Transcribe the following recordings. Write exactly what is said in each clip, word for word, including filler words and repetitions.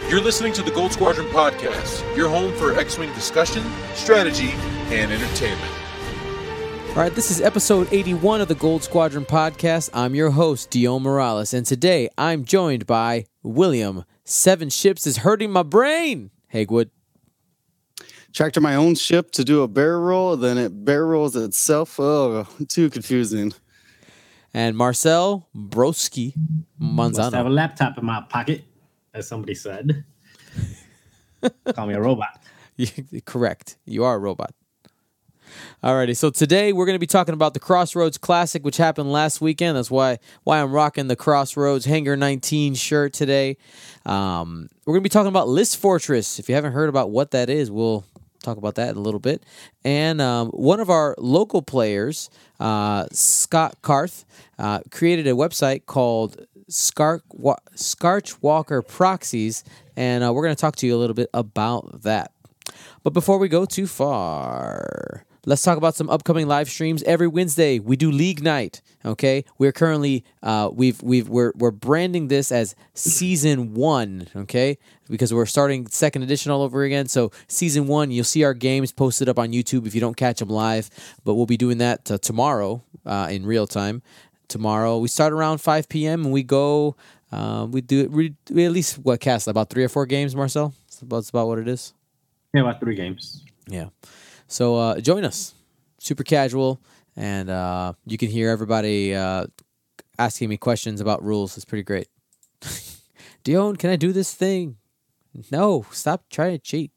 You're listening to the Gold Squadron Podcast, your home for X-Wing discussion, strategy, and entertainment. All right, this is episode eighty-one of the Gold Squadron Podcast. I'm your host, Dion Morales, and today I'm joined by William. Seven ships is hurting my brain. Hagwood. Tractor my own ship to do a barrel roll, then it barrel rolls itself. Oh, too confusing. And Marcel Broski Manzano. Must have a laptop in my pocket, as somebody said. Call me a robot. Correct. You are a robot. Alrighty, so today we're going to be talking about the Crossroads Classic, which happened last weekend. That's why why I'm rocking the Crossroads Hangar nineteen shirt today. Um, we're going to be talking about List Fortress. If you haven't heard about what that is, we'll talk about that in a little bit. And um, one of our local players, uh, Scott Karth, uh, created a website called Scar- Wa- Scarchwalker Proxies, and uh, we're going to talk to you a little bit about that. But before we go too far, let's talk about some upcoming live streams. Every Wednesday we do League Night. Okay, we're currently uh, we've we've we're we're branding this as Season One. Okay, because we're starting second edition all over again. So Season One, you'll see our games posted up on YouTube if you don't catch them live. But we'll be doing that uh, tomorrow uh, in real time. Tomorrow we start around five p.m. and we go. Uh, we do we, we at least what cast about three or four games. Marcel, that's about, that's about what it is. Yeah, about three games. Yeah. So uh, join us. Super casual, and uh, you can hear everybody uh, asking me questions about rules. It's pretty great. Dion, can I do this thing? No, stop trying to cheat.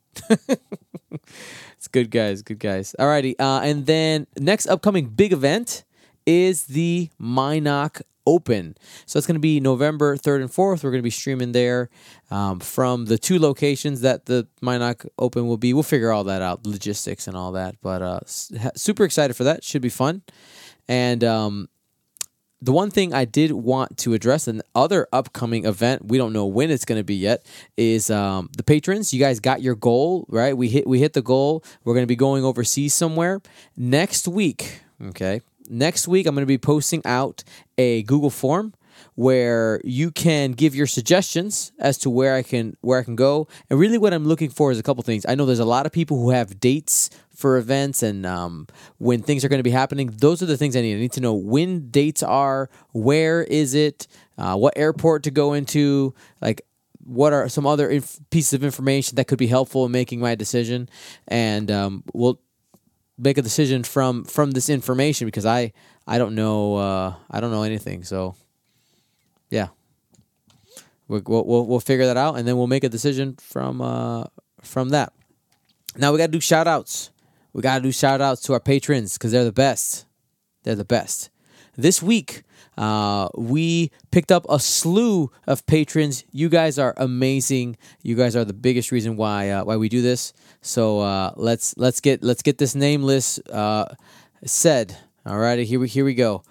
It's good, guys. Good guys. Alrighty. Uh, and then next upcoming big event is the Minot Open. So it's going to be November third and fourth. We're going to be streaming there um, from the two locations that the Minot Open will be. We'll figure all that out, logistics and all that. But uh, super excited for that. Should be fun. And um, the one thing I did want to address, an other upcoming event, we don't know when it's going to be yet, is um, the patrons. You guys got your goal, right? We hit we hit the goal. We're going to be going overseas somewhere next week. Okay. Next week, I'm going to be posting out a Google form where you can give your suggestions as to where I can where I can go. And really what I'm looking for is a couple things. I know there's a lot of people who have dates for events and um, when things are going to be happening. Those are the things I need. I need to know when dates are, where is it, uh, what airport to go into, like what are some other inf- pieces of information that could be helpful in making my decision. And um, we'll make a decision from from this information because I I don't know uh, I don't know anything. So yeah, we'll we'll we'll figure that out and then we'll make a decision from uh, from that. Now we got to do shout outs. We got to do shout outs to our patrons because they're the best. They're the best. This week uh, we picked up a slew of patrons. You guys are amazing. You guys are the biggest reason why uh, why we do this. So uh, let's let's get let's get this name list uh, said. All righty, here we here we go.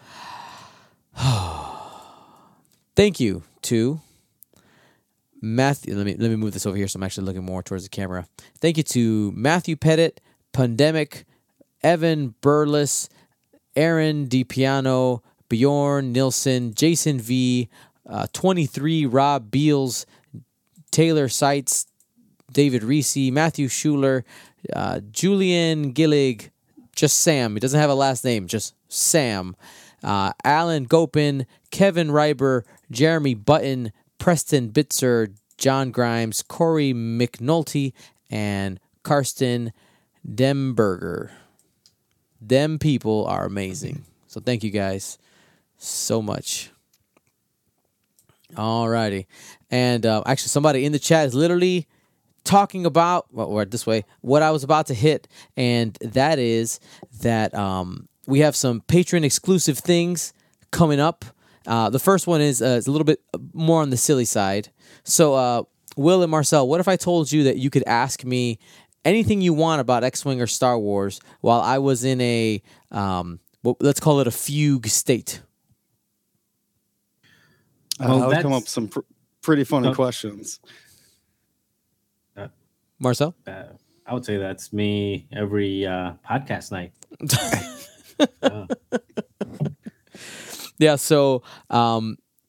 Thank you to Matthew. Let me let me move this over here so I'm actually looking more towards the camera. Thank you to Matthew Pettit, Pandemic, Evan Burles, Aaron DiPiano, Bjorn Nilsson, Jason V, uh, twenty-three, Rob Beals, Taylor Seitz, David Reese, Matthew Schuler, uh, Julian Gillig, just Sam. He doesn't have a last name, just Sam. Uh, Alan Gopin, Kevin Reiber, Jeremy Button, Preston Bitzer, John Grimes, Corey McNulty, and Karsten Demberger. Them people are amazing. So thank you guys so much. Alrighty. And uh, actually somebody in the chat is literally talking about, well, or this way, what I was about to hit, and that is that um, we have some patron exclusive things coming up. Uh, the first one is, uh, is a little bit more on the silly side. So, uh, Will and Marcel, what if I told you that you could ask me anything you want about X-Wing or Star Wars while I was in a, um, well, let's call it a fugue state? Well, uh, I would come up with some pr- pretty funny uh, questions. Uh, Marcel? Uh, I would say that's me every uh, podcast night. uh. Yeah, so um,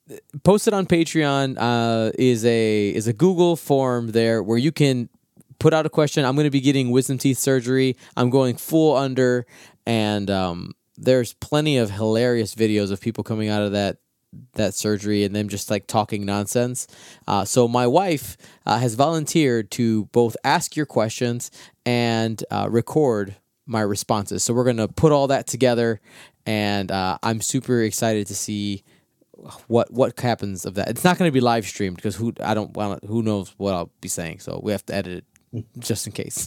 posted on Patreon uh, is a is a Google form there where you can put out a question. I'm going to be getting wisdom teeth surgery. I'm going full under, and um, there's plenty of hilarious videos of people coming out of that that surgery and them just like talking nonsense. Uh, so my wife uh, has volunteered to both ask your questions and uh, record my responses. So we're going to put all that together, and uh, I'm super excited to see what what happens of that. It's not going to be live streamed because who I don't want who knows what I'll be saying. So we have to edit it just in case.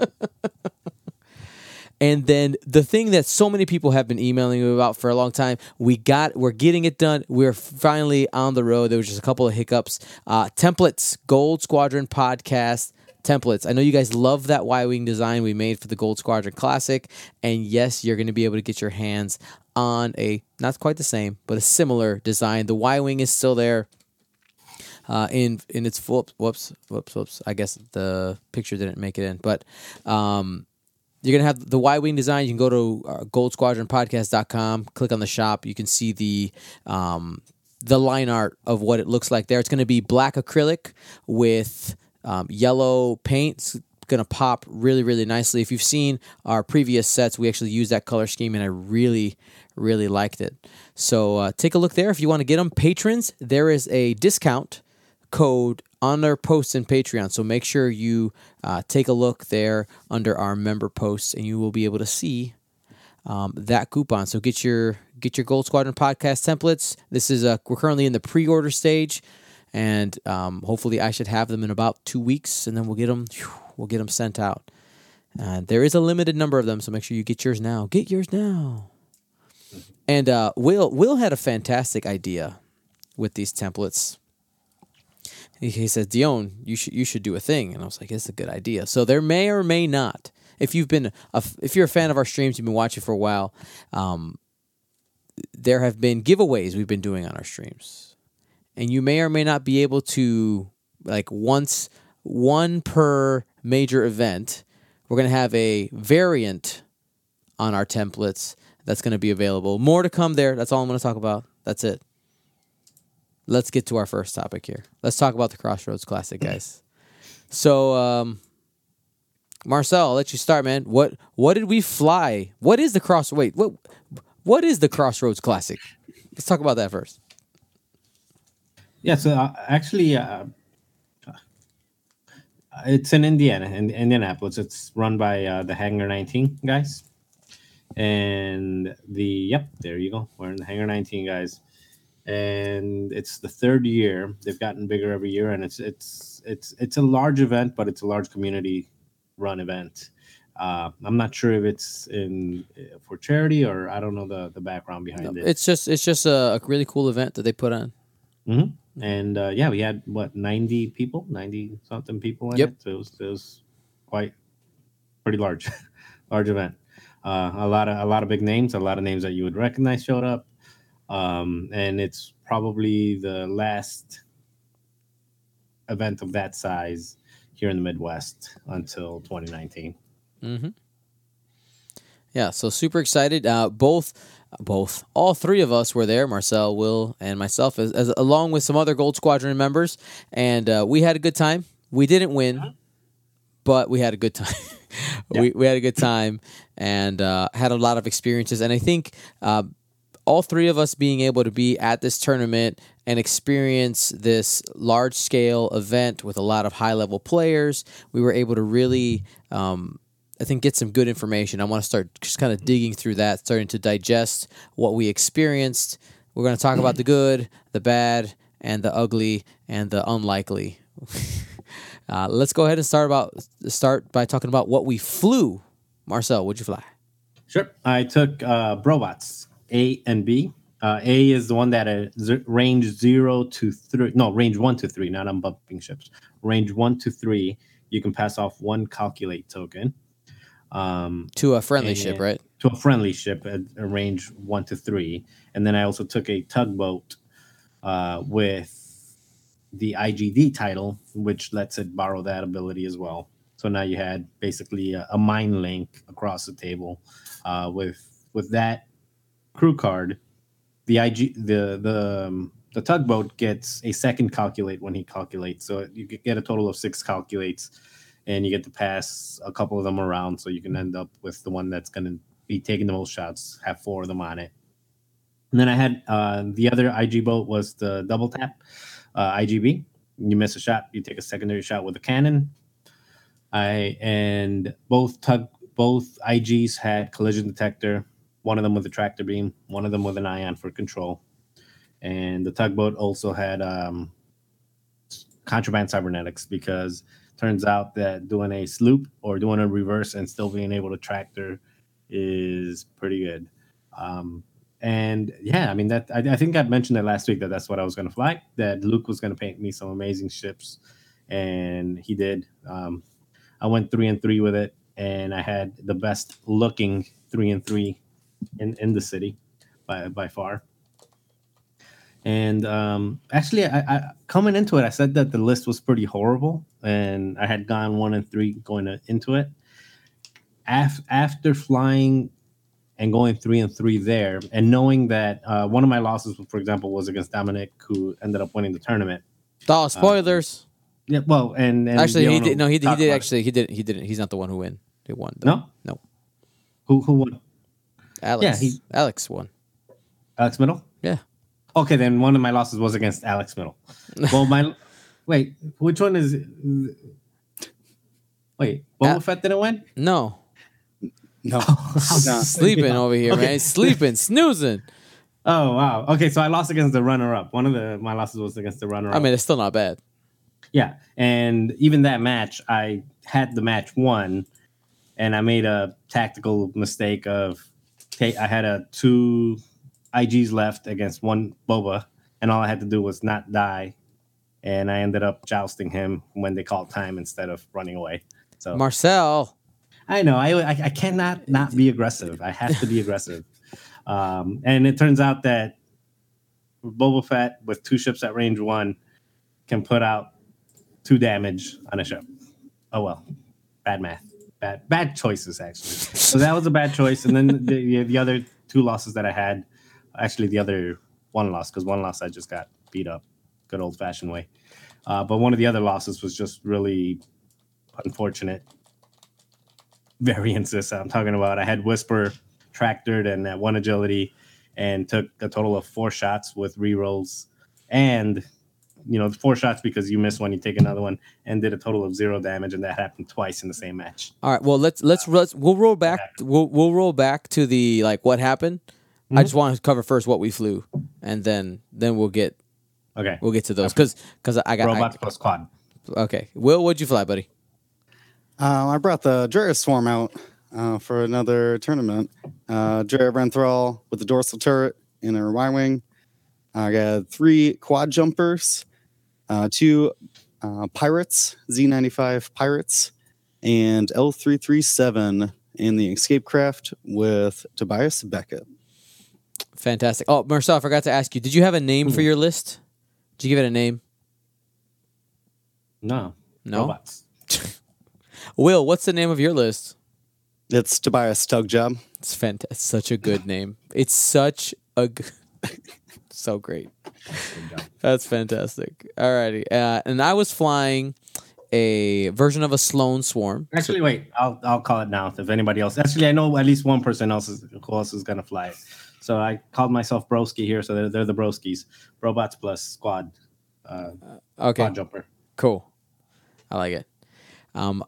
And then the thing that so many people have been emailing me about for a long time, we got, we're getting it done. We're finally on the road. There was just a couple of hiccups. Uh, templates, Gold Squadron podcast templates. I know you guys love that Y-Wing design we made for the Gold Squadron Classic. And yes, you're going to be able to get your hands on a, not quite the same, but a similar design. The Y-Wing is still there. Uh, in in its full, whoops, whoops, whoops. I guess the picture didn't make it in, but um, you're going to have the Y-Wing design. You can go to uh, gold squadron podcast dot com, click on the shop. You can see the um, the line art of what it looks like there. It's going to be black acrylic with um, yellow paint. It's going to pop really, really nicely. If you've seen our previous sets, we actually used that color scheme, and I really, really liked it. So uh, take a look there. If you want to get them, patrons, there is a discount code on their posts in Patreon. So make sure you uh, take a look there under our member posts, and you will be able to see um, that coupon. So get your get your Gold Squadron podcast templates. This is a, we're currently in the pre-order stage, and um, hopefully I should have them in about two weeks, and then we'll get them whew, we'll get them sent out. Uh, there is a limited number of them, so make sure you get yours now. Get yours now. And uh, Will Will had a fantastic idea with these templates. He says, Dion, you should you should do a thing, and I was like, it's a good idea. So there may or may not, if you've been a, if you're a fan of our streams, you've been watching for a while, um, there have been giveaways we've been doing on our streams, and you may or may not be able to, like once one per major event, we're gonna have a variant on our templates that's gonna be available. More to come there. That's all I'm gonna talk about. That's it. Let's get to our first topic here. Let's talk about the Crossroads Classic, guys. So, um, Marcel, I'll let you start, man. What what did we fly? What is the cross? Wait, what what is the Crossroads Classic? Let's talk about that first. Yeah, so uh, actually, uh, it's in Indiana, in Indianapolis. It's run by uh, the Hangar nineteen guys, and the yep, there you go. We're in the Hangar nineteen guys. And it's the third year. They've gotten bigger every year, and it's it's it's it's a large event, but it's a large community run event. Uh, I'm not sure if it's in for charity or I don't know the, the background behind no, it. It's just it's just a, a really cool event that they put on. Mm-hmm. And uh, yeah, we had what ninety people, ninety something people in yep. it. So it was, it was quite pretty large, large event. Uh, a lot of a lot of big names, a lot of names that you would recognize showed up. Um, and it's probably the last event of that size here in the Midwest until twenty nineteen. Mm-hmm. Yeah, so super excited. Uh, both, both, all three of us were there. Marcel, Will, and myself, as, as along with some other Gold Squadron members, and uh, we had a good time. We didn't win, but we had a good time. Yeah. we we had a good time and uh, had a lot of experiences, and I think. Uh, All three of us being able to be at this tournament and experience this large-scale event with a lot of high-level players, we were able to really, um, I think, get some good information. I want to start just kind of digging through that, starting to digest what we experienced. We're going to talk about the good, the bad, and the ugly, and the unlikely. uh, let's go ahead and start about start by talking about what we flew. Marcel, what'd you fly? Sure. I took uh, Brobots. A and B. Uh, A is the one that uh, z- range zero to three. No, range one to three. Not on bumping ships. Range one to three. You can pass off one calculate token um, to a friendly ship, right? To a friendly ship at a range one to three. And then I also took a tugboat uh, with the I G D title, which lets it borrow that ability as well. So now you had basically a, a mind link across the table uh, with with that. Crew card, the I G, the the um, the tugboat gets a second calculate when he calculates. So you get a total of six calculates, and you get to pass a couple of them around. So you can end up with the one that's going to be taking the most shots, have four of them on it. And then I had uh, the other I G boat was the double tap uh, I G B. You miss a shot, you take a secondary shot with a cannon. I and both tug both I Gs had collision detector. One of them with a tractor beam, one of them with an ion for control. And the tugboat also had um, contraband cybernetics, because turns out that doing a sloop or doing a reverse and still being able to tractor is pretty good. Um, and yeah, I mean, that I, I think I mentioned that last week that that's what I was going to fly, that Luke was going to paint me some amazing ships, and he did. Um, I went three and three with it, and I had the best looking three and three in, in the city by by far. And um, actually, I, I coming into it, I said that the list was pretty horrible, and I had gone one and three going to, into it. Af- after flying and going three and three there, and knowing that uh, one of my losses, for example, was against Dominic, who ended up winning the tournament. Oh, spoilers! Um, yeah, well, and, and actually, he did. No, he did. He did about actually. it. He didn't. He didn't. He's not the one who win. Who won? Though. No, no. Who who won? Alex. Yeah, he, Alex won. Alex Middle. Yeah. Okay, then one of my losses was against Alex Middle. Well, my wait, which one is? Wait, Boba uh, Fett didn't win? No. No, sleeping yeah. over here, okay. man. Sleeping, snoozing. Oh wow. Okay, so I lost against the runner-up. One of the my losses was against the runner-up. I mean, it's still not bad. Yeah, and even that match, I had the match won, and I made a tactical mistake of take. I had a two I Gs left against one Boba, and all I had to do was not die, and I ended up jousting him when they called time instead of running away. So Marcel. I know. I, I I cannot not be aggressive. I have to be aggressive. Um, and it turns out that Boba Fett with two ships at range one can put out two damage on a ship. Oh well, bad math, bad bad choices actually. So that was a bad choice. And then the the other two losses that I had, actually the other one loss, because one loss I just got beat up, good old fashioned way. Uh, but one of the other losses was just really unfortunate. Variances I'm talking about. I had Whisper tractored and at one agility, and took a total of four shots with rerolls, and you know four shots because you miss one, you take another one, and did a total of zero damage, and that happened twice in the same match. All right. Well, let's let's let's we'll roll back. We'll we'll roll back to the like what happened. Mm-hmm. I just want to cover first what we flew, and then then we'll get okay. We'll get to those because because I got robots I, plus quad. Okay, Will, what'd you fly, buddy? Um, I brought the Drea Swarm out uh, for another tournament. Uh, Drea Renthal with the dorsal turret in her Y-wing. I got three quad jumpers, uh, two uh, pirates, Z ninety-five pirates, and L three thirty-seven in the escape craft with Tobias Beckett. Fantastic. Oh, Marcel, I forgot to ask you, did you have a name mm-hmm. for your list? Did you give it a name? No. No? Robots. Will, what's the name of your list? It's Tobias Tugjob. It's fantastic. It's such a good name. It's such a good... so great. That's fantastic. All righty. Uh, and I was flying a version of a Sloan Swarm. Actually, wait. I'll I'll call it now if anybody else. Actually, I know at least one person else is, who else is going to fly it. So I called myself Broski here, so they're, they're the Broskis. Robots plus squad. Uh, okay. Quad jumper. Cool. I like it. Um,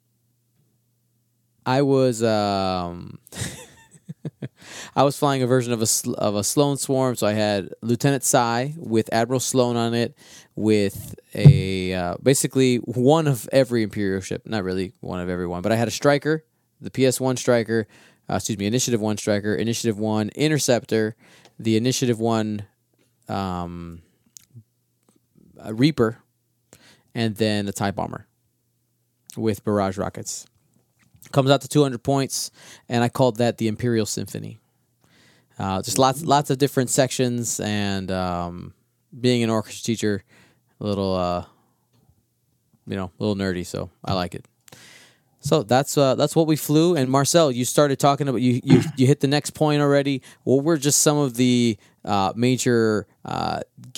I was um, I was flying a version of a of a Sloan Swarm, so I had Lieutenant Sai with Admiral Sloan on it, with a uh, basically one of every Imperial ship. Not really one of every one, but I had a Striker, the P S one Striker, uh, excuse me, Initiative one Striker, Initiative one Interceptor, the Initiative one um, a Reaper, and then a TIE Bomber with barrage rockets. Comes out to two hundred points, and I called that the Imperial Symphony. Uh, just lots lots of different sections, and um, being an orchestra teacher, a little, uh, you know, a little nerdy, so I like it. So that's uh, that's what we flew. And Marcel, you started talking about, you you, you hit the next point already. What were just some of the uh, major uh,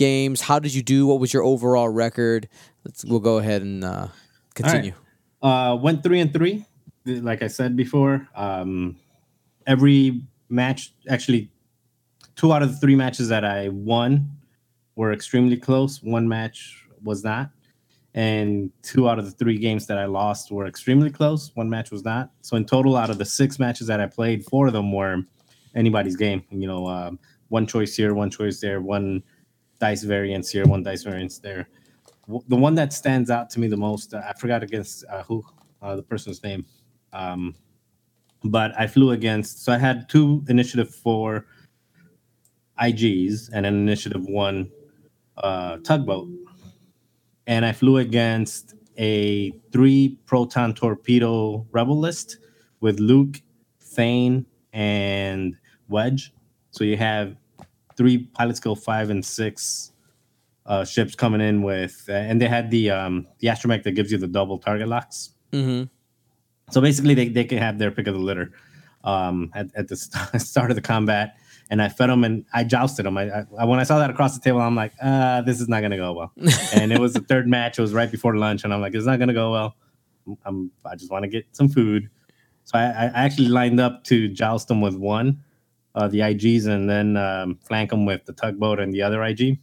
games? How did you do? What was your overall record? Let's we'll go ahead and uh, continue. Uh, went three and three, like I said before. Um, every match, actually, two out of the three matches that I won were extremely close. One match was not, and two out of the three games that I lost were extremely close. One match was not. So in total, out of the six matches that I played, four of them were anybody's game. You know, um, one choice here, one choice there, one dice variance here, one dice variance there. The one that stands out to me the most, uh, I forgot against uh, who, uh, the person's name, um, but I flew against. So I had two initiative four I Gs and an initiative one uh, tugboat, and I flew against a three proton torpedo rebel list with Luke, Thane, and Wedge. So you have three pilot skill five and six. Uh, ships coming in with, uh, and they had the um, the astromech that gives you the double target locks. Mm-hmm. So basically, they, they can have their pick of the litter um, at, at the st- start of the combat. And I fed them and I jousted them. I, I when I saw that across the table, I'm like, uh, this is not going to go well. And it was the third match. It was right before lunch, and I'm like, it's not going to go well. I'm, I just want to get some food. So I, I actually lined up to joust them with one, uh, the I Gs, and then um, flank them with the tugboat and the other I G.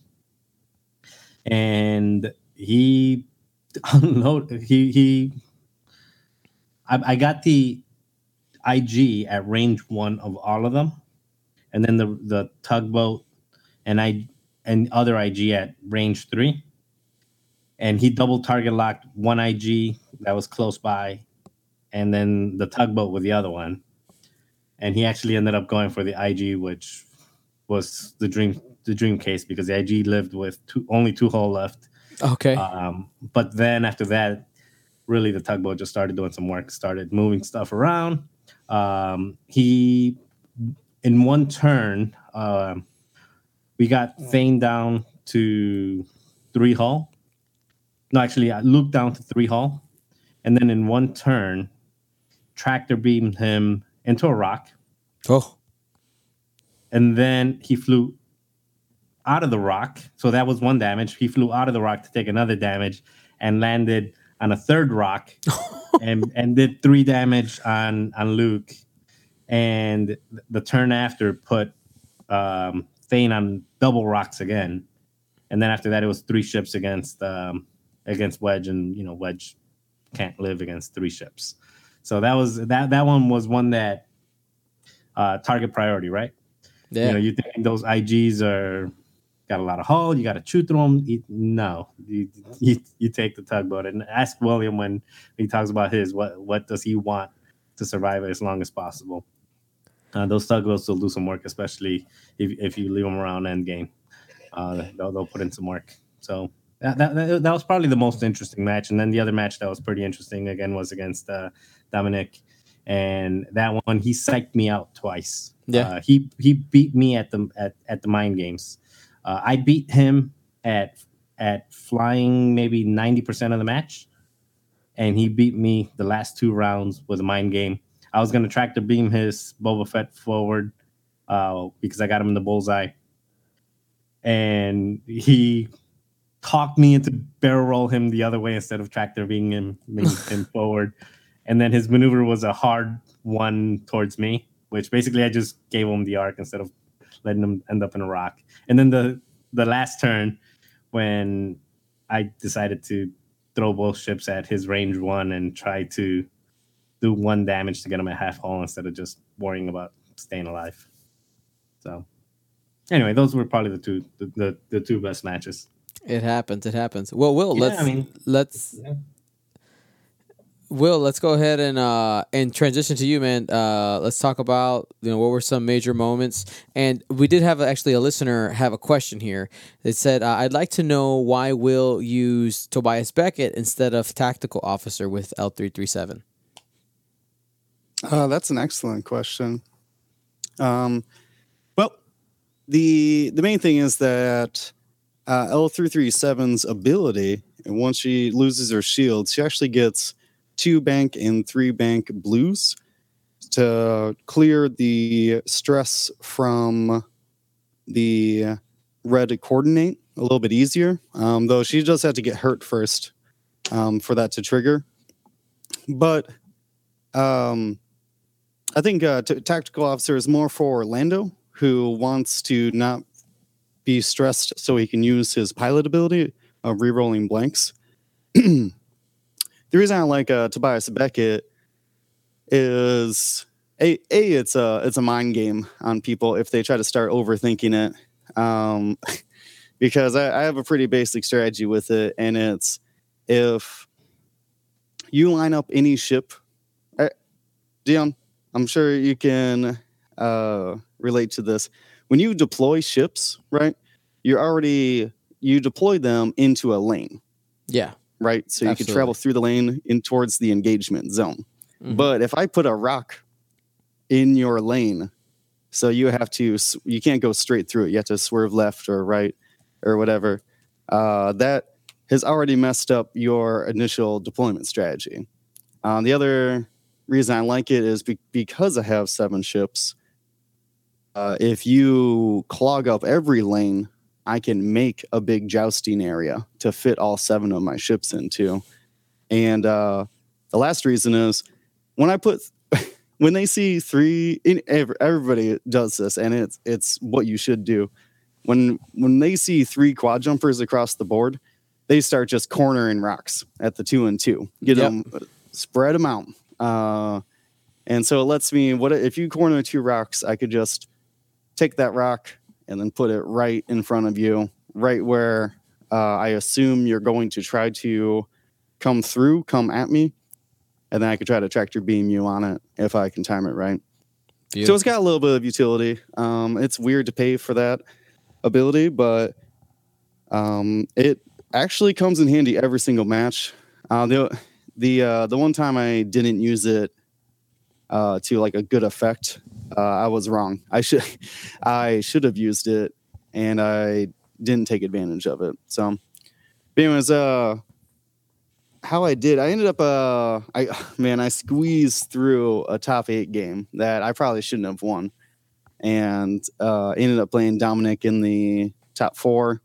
And he unloaded. He he. I, I got the I G at range one of all of them, and then the the tugboat and I and other I G at range three. And he double target locked one I G that was close by, and then the tugboat with the other one. And he actually ended up going for the I G, which was the dream. the dream case because the I G lived with two, only two hull left. Okay. Um, but then after that, really the tugboat just started doing some work, started moving stuff around. Um, he, in one turn, uh, we got Thane down to three hull. No, actually, I Luke down to three hull. And then in one turn, tractor beamed him into a rock. Oh. And then he flew out of the rock. So that was one damage. He flew out of the rock to take another damage and landed on a third rock and, and did three damage on, on Luke. And the turn after put um, Thane on double rocks again. And then after that, it was three ships against um, against Wedge. And, you know, Wedge can't live against three ships. So that was that that one was one that uh, target priority, right? Yeah. You know, you think those I Gs are got a lot of hull, you got to chew through them. You, no, you, you you take the tugboat. And ask William when he talks about his, what what does he want to survive as long as possible. Uh, those tugboats will do some work, especially if, if you leave them around end game. Uh, they'll, they'll put in some work. So that, that that was probably the most interesting match. And then the other match that was pretty interesting, again, was against uh, Dominic. And that one, he psyched me out twice. Yeah. Uh, he he beat me at the at, at the mind games. Uh, I beat him at at flying maybe ninety percent of the match, and he beat me the last two rounds with a mind game. I was going to tractor beam his Boba Fett forward uh, because I got him in the bullseye, and he talked me into barrel roll him the other way instead of tractor beaming him, him forward. And then his maneuver was a hard one towards me, which basically I just gave him the arc instead of letting him end up in a rock. And then the the last turn, when I decided to throw both ships at his range one and try to do one damage to get him at half hull instead of just worrying about staying alive. So anyway, those were probably the two the, the, the two best matches. It happens. It happens. Well, Will, Yeah, let's I mean, let's yeah. Will, let's go ahead and uh, and transition to you, man. Uh, let's talk about, you know, what were some major moments. And we did have actually a listener have a question here that said, uh, I'd like to know why Will used Tobias Beckett instead of tactical officer with L three thirty-seven. Uh, that's an excellent question. Um, well, the the main thing is that uh, L three thirty-seven's ability, and once she loses her shield, she actually gets two bank and three bank blues to clear the stress from the red coordinate a little bit easier, um, though she does have to get hurt first um, for that to trigger. But um, I think uh, t- Tactical Officer is more for Orlando, who wants to not be stressed so he can use his pilot ability of re-rolling blanks. The reason I like uh, Tobias Beckett is a, a it's a it's a mind game on people if they try to start overthinking it. Um, because I, I have a pretty basic strategy with it, and it's if you line up any ship, I, Dion, I'm sure you can uh, relate to this. When you deploy ships, right? You're already you deploy them into a lane. Yeah. Right. So you Absolutely. can travel through the lane in towards the engagement zone. Mhm. But if I put a rock in your lane, so you have to you can't go straight through it. You have to swerve left or right or whatever. Uh, that has already messed up your initial deployment strategy. Um, the other reason I like it is be- because I have seven ships. Uh, if you clog up every lane, I can make a big jousting area to fit all seven of my ships into. And uh, the last reason is when I put, when they see three, in, everybody does this, and it's it's what you should do. When when they see three quad jumpers across the board, they start just cornering rocks at the two and two. Get Yep. them, spread them out. Uh, and so it lets me, what if you corner two rocks, I could just take that rock and then put it right in front of you, right where uh, I assume you're going to try to come through, come at me, and then I could try to tractor beam you on it if I can time it right. Beautiful. So it's got a little bit of utility. Um, it's weird to pay for that ability, but um, it actually comes in handy every single match. Uh, the the uh, the one time I didn't use it uh, to like a good effect, uh, I was wrong. I should I should have used it, and I didn't take advantage of it. So, but anyways, uh, how I did, I ended up, uh, I man, I squeezed through a top eight game that I probably shouldn't have won, and uh, ended up playing Dominic in the top four.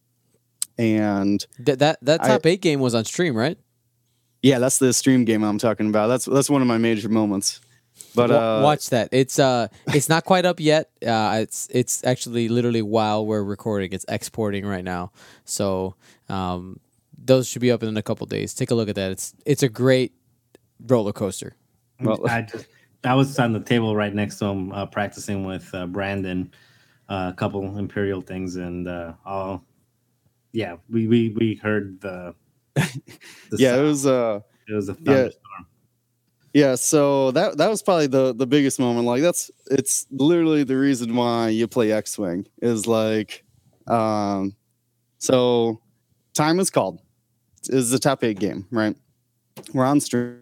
And Th- that that I- top eight game was on stream, right? yeah, that's the stream game I'm talking about. That's that's one of my major moments. But Wa- uh, watch that. It's uh, it's not quite up yet. Uh, it's it's actually literally while we're recording, it's exporting right now. So um, those should be up in a couple days. Take a look at that. It's it's a great roller coaster. Well- I just I was on the table right next to him, uh, practicing with uh, Brandon, uh, a couple Imperial things, and uh, all. Yeah, we, we, we heard the. the yeah, it sound. was uh, It was a yeah. thunderstorm. yeah. So that that was probably the the biggest moment. Like that's it's literally the reason why you play X-Wing is like, um, so time is called. Is the top eight game, right? We're on stream.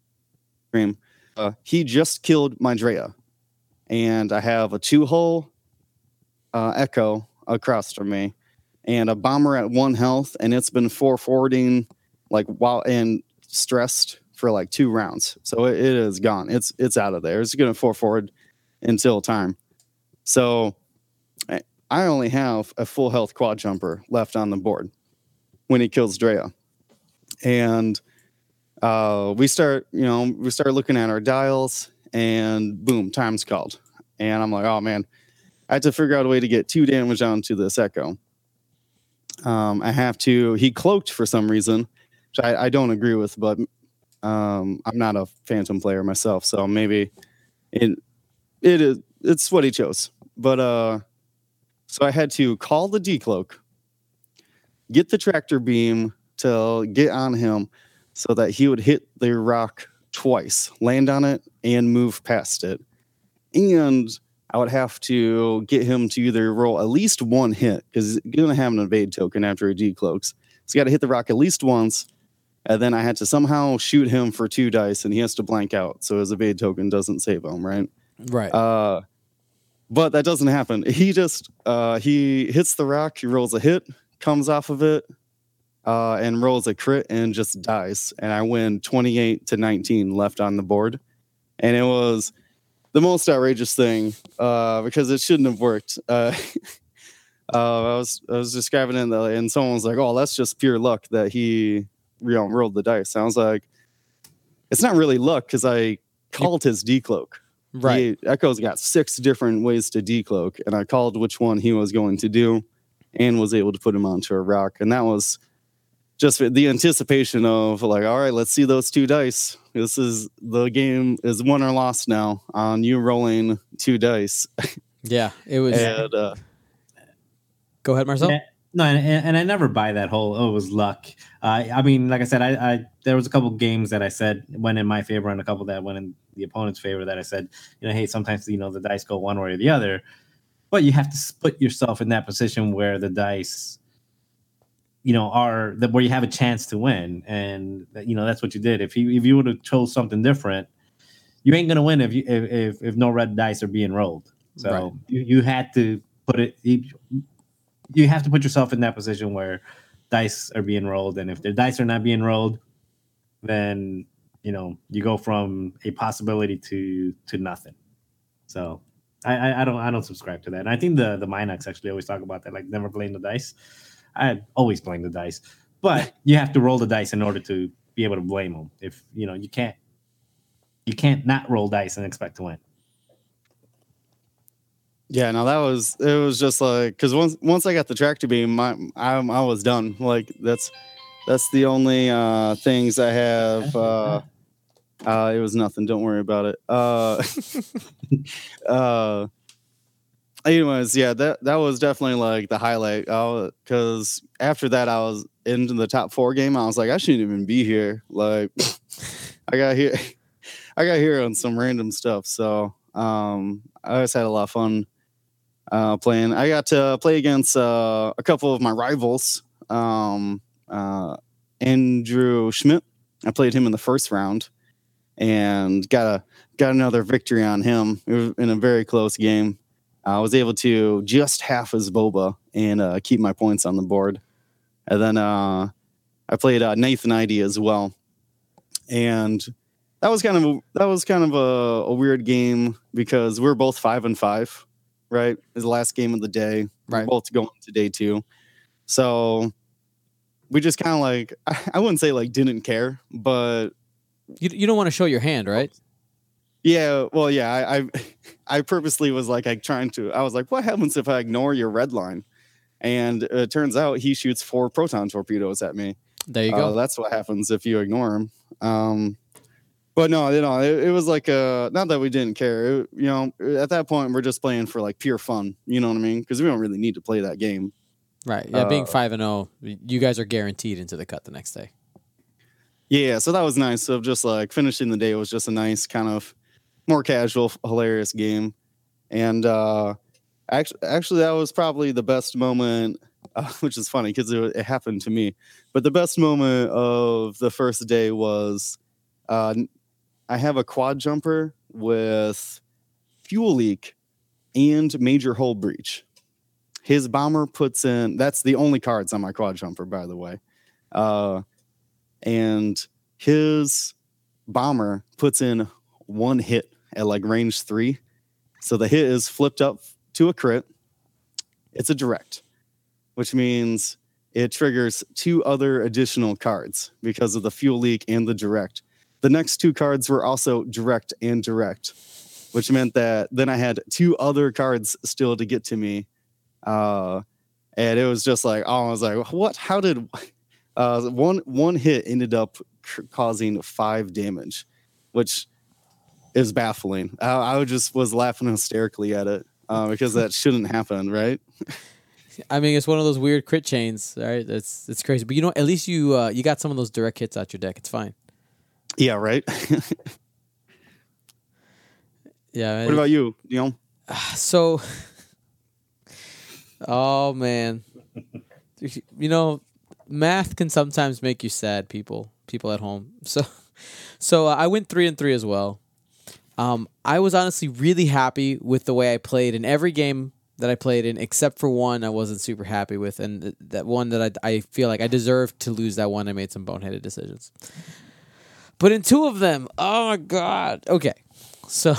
Uh, he just killed my Drea, and I have a two-hull uh, Echo across from me, and a bomber at one health, and it's been four forwarding like while and stressed for like two rounds. So it, it is gone. It's it's out of there. It's gonna four forward until time. So I- I only have a full health quad jumper left on the board when he kills Drea. And uh, we start, you know, we start looking at our dials, and boom, time's called. And I'm like, oh man, I have to figure out a way to get two damage onto this Echo. Um, I have to. He cloaked for some reason, which I, I don't agree with, but um, I'm not a Phantom player myself, so maybe it it is it's what he chose. But uh, so I had to call the decloak, get the tractor beam to get on him, so that he would hit the rock twice, land on it, and move past it, and I would have to get him to either roll at least one hit, because he's going to have an evade token after he decloaks. So you got to hit the rock at least once, and then I had to somehow shoot him for two dice, and he has to blank out, so his evade token doesn't save him, right? Right. Uh, but that doesn't happen. He just, uh, he hits the rock, he rolls a hit, comes off of it, uh, and rolls a crit, and just dies. And I win twenty-eight to nineteen left on the board. And it was the most outrageous thing, uh, because it shouldn't have worked. Uh, Uh, I was I was describing it, and someone was like, "Oh, that's just pure luck that he you know, rolled the dice." And I was like, "It's not really luck because I called his decloak. Right. He, Echo's got six different ways to decloak, and I called which one he was going to do, and was able to put him onto a rock. And that was just the anticipation of like, all right, let's see those two dice. This is the game is won or lost now on you rolling two dice." Yeah, it was. And uh, Go ahead, Marcel. Yeah, no, and, and I never buy that whole oh it was luck. Uh, I mean, like I said, I, I there was a couple games that I said went in my favor, and a couple that went in the opponent's favor. That I said, you know, hey, sometimes you know the dice go one way or the other, but you have to put yourself in that position where the dice, you know, are that where you have a chance to win, and you know that's what you did. If you if you would have chose something different, you ain't gonna win if you if if, if no red dice are being rolled. So Right. you, you had to put it. You, you have to put yourself in that position where dice are being rolled, and if the dice are not being rolled, then you know you go from a possibility to to nothing. So I, I, I don't I don't subscribe to that. And I think the the Minox actually always talk about that, like never playing the dice. I always blame the dice, but you have to roll the dice in order to be able to blame them. If you know you can't you can't not roll dice and expect to win. yeah, no, that was it. Was just like because once once I got the tractor beam, my, I I was done. Like that's that's the only uh, things I have. Uh, uh, it was nothing. Don't worry about it. Uh, uh, anyways, yeah, that that was definitely like the highlight. Because after that, I was into the top four game. I was like, I shouldn't even be here. Like, I got here, I got here on some random stuff. So um, I just had a lot of fun. Uh, playing, I got to play against uh, a couple of my rivals. Um, uh, Andrew Schmidt. I played him in the first round, and got a got another victory on him. It was in a very close game. I was able to just half his boba and uh, keep my points on the board. And then uh, I played uh, Nathan I D as well, and that was kind of a, that was kind of a, a weird game because we're both five and five. Right, it was the last game of the day. Right. We're both going to day two, so we just kind of like I wouldn't say like didn't care, but You you don't want to show your hand, right? yeah, well, yeah, I I, I purposely was like I trying to. I was like, what happens if I ignore your red line? And it turns out he shoots four proton torpedoes at me. There you Uh, go. that's what happens if you ignore him. Um, But no, you know, it, it was like uh not that we didn't care. It, you know, at that point we're just playing for like pure fun. You know what I mean? Because we don't really need to play that game. Right. Yeah, being uh, five and zero, you guys are guaranteed into the cut the next day. Yeah, so that was nice. So just like finishing the day was just a nice kind of more casual, hilarious game. And uh, actually, actually, that was probably the best moment, uh, which is funny because it, it happened to me. But the best moment of the first day was uh, I have a quad jumper with fuel leak and major hull breach. His bomber puts in, that's the only cards on my quad jumper, by the way. Uh, and his bomber puts in one hit at like range three. So the hit is flipped up to a crit. It's a direct, which means it triggers two other additional cards because of the fuel leak and the direct. The next two cards were also direct and direct, which meant that then I had two other cards still to get to me. Uh, and it was just like, oh, I was like, what? How did uh, one one hit ended up c- causing five damage, which is baffling. I, I just was laughing hysterically at it uh, because that shouldn't happen, right? I mean, it's one of those weird crit chains, right? It's it's crazy, but you know, at least you uh, you got some of those direct hits out your deck. It's fine. Yeah, right. Yeah. What about you? You know, So, oh man, you know, math can sometimes make you sad. People, people at home. So, so uh, I went three and three as well. Um, I was honestly really happy with the way I played in every game that I played in, except for one I wasn't super happy with, and th- that one that I I feel like I deserved to lose. That one I made some boneheaded decisions. But in two of them, oh my god. Okay, so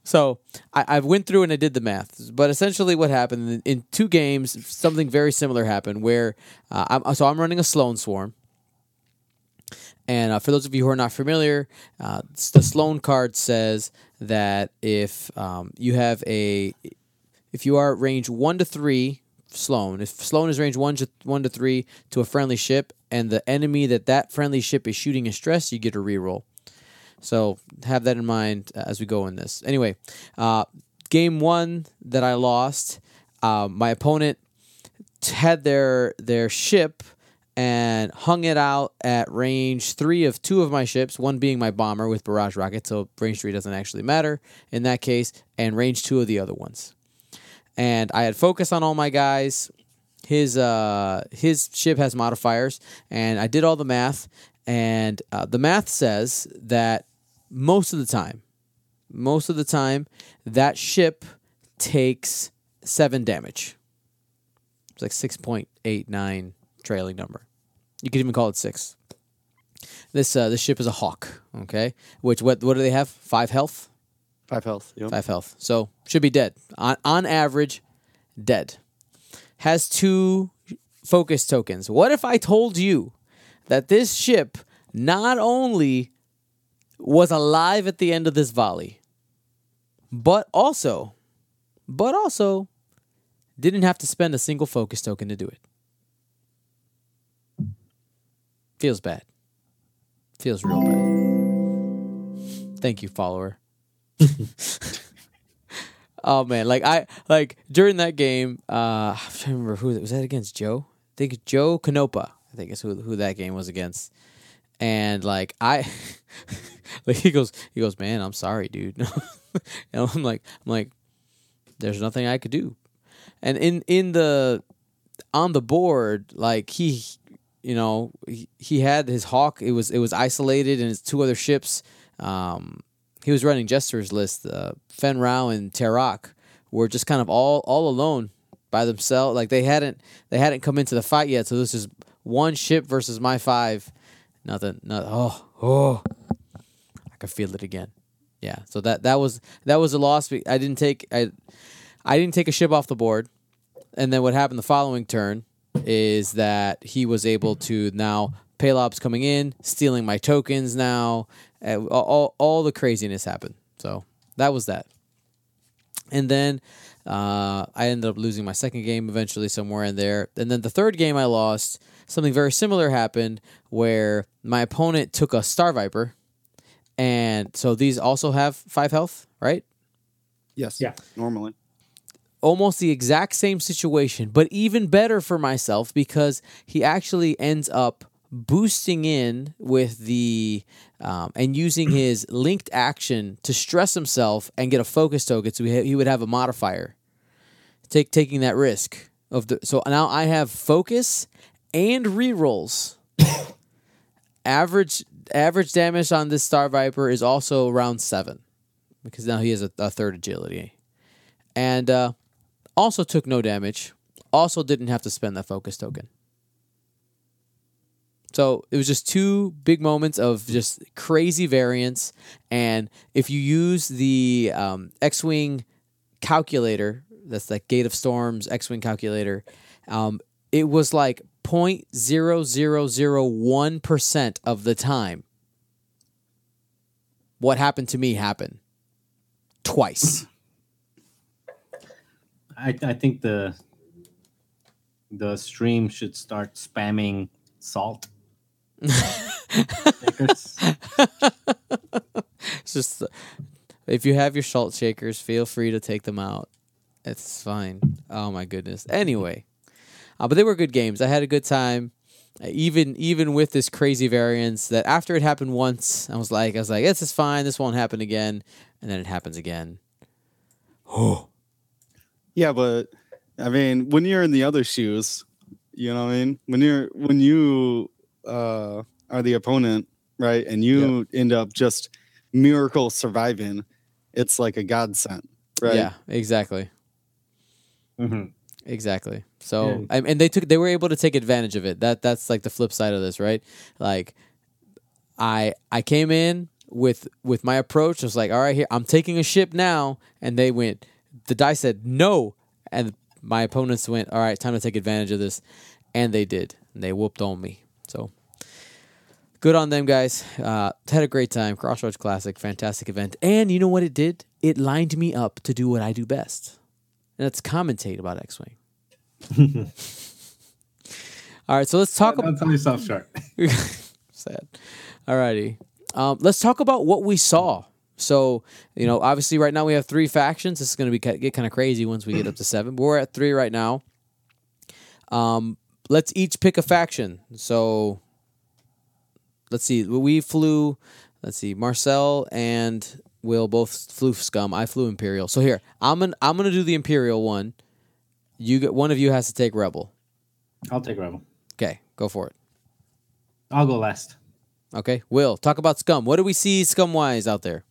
So I, I went through and I did the math, but essentially what happened in, in two games, something very similar happened. Where uh, I'm, so I'm running a Sloan Swarm, and uh, for those of you who are not familiar, uh, the Sloan card says that if um, you have a, if you are at range one to three, Sloan, if Sloan is range one to one to three to a friendly ship, and the enemy that that friendly ship is shooting is stressed, you get a reroll. So have that in mind as we go in this. Anyway, uh, game one that I lost, uh, my opponent had their their ship and hung it out at range three of two of my ships, one being my bomber with barrage rockets, so range three doesn't actually matter in that case, and range two of the other ones. And I had focus on all my guys. His uh, his ship has modifiers, and I did all the math, and uh, the math says that most of the time, most of the time, that ship takes seven damage. It's like six point eight nine trailing number. You could even call it six. This uh, this ship is a Hawk, okay? Which, what what do they have? Five health? Five health. Yep. Five health. So, should be dead. On, on average, dead. Has two focus tokens. What if I told you that this ship not only was alive at the end of this volley, but also, but also didn't have to spend a single focus token to do it? Feels bad. Feels real bad. Thank you, follower. Oh man, like I like during that game, uh I'm trying to remember who was that against. Joe? I think Joe Canopa, I think is who who that game was against. And like I like he goes he goes, "Man, I'm sorry, dude." And I'm like I'm like there's nothing I could do. And in in the on the board, like he you know, he, he had his Hawk, it was it was isolated, and his two other ships, um he was running Jester's list. Uh, Fen Rao and Terak were just kind of all all alone by themselves. Like they hadn't they hadn't come into the fight yet. So this is one ship versus my five. Nothing. Not. Oh oh. I could feel it again. Yeah. So that that was that was a loss. I didn't take I I didn't take a ship off the board. And then what happened the following turn is that he was able to now. Palob's coming in, stealing my tokens now. Uh, all, all the craziness happened. So that was that. And then uh, I ended up losing my second game eventually somewhere in there. And then the third game I lost, something very similar happened where my opponent took a Star Viper. And so these also have five health, right? Yes. Yeah. Normally. Almost the exact same situation, but even better for myself because he actually ends up boosting in with the um, and using his linked action to stress himself and get a focus token, so he, ha- he would have a modifier. Take taking that risk of the so now I have focus and rerolls. average average damage on this Star Viper is also around seven because now he has a, a third agility, and uh, also took no damage. Also didn't have to spend that focus token. So it was just two big moments of just crazy variance. And if you use the um, X-Wing calculator, that's like Gate of Storms X-Wing calculator, um, it was like zero point zero zero zero one percent of the time what happened to me happened twice. I, I think the the stream should start spamming salt. It's just if you have your salt shakers, feel free to take them out. It's fine. Oh my goodness. Anyway, uh, but they were good games. I had a good time, uh, even even with this crazy variance. That after it happened once, I was like, I was like, this is fine. This won't happen again, and then it happens again. Oh, Yeah, but I mean, when you're in the other shoes, you know what I mean? When you're when you uh, are the opponent, right, and you yep. end up just miracle surviving, it's like a godsend, right? Yeah, exactly. Mm-hmm. Exactly. So, yeah. and, and they took they were able to take advantage of it. That that's like the flip side of this, right? Like, I I came in with with my approach. I was like, all right, here I'm taking a ship now, and they went. The die said no, and my opponents went, all right, time to take advantage of this, and they did. And they whooped on me. So good on them, guys. Uh, had a great time. Crossroads Classic, fantastic event. And you know what it did? It lined me up to do what I do best, and that's commentate about X-Wing. All right, so let's talk Don't about... tell yourself short. Sad. All righty. Um, let's talk about what we saw. So, you know, obviously right now we have three factions. This is going to be get kind of crazy once we get up to seven. But we're at three right now. Um, let's each pick a faction. So, let's see. We flew, let's see, Marcel and Will both flew Scum. I flew Imperial. So here, I'm gonna I'm gonna do the Imperial one. You get one of you has to take Rebel. I'll take Rebel. Okay, go for it. I'll go last. Okay, Will, talk about Scum. What do we see Scum-wise out there?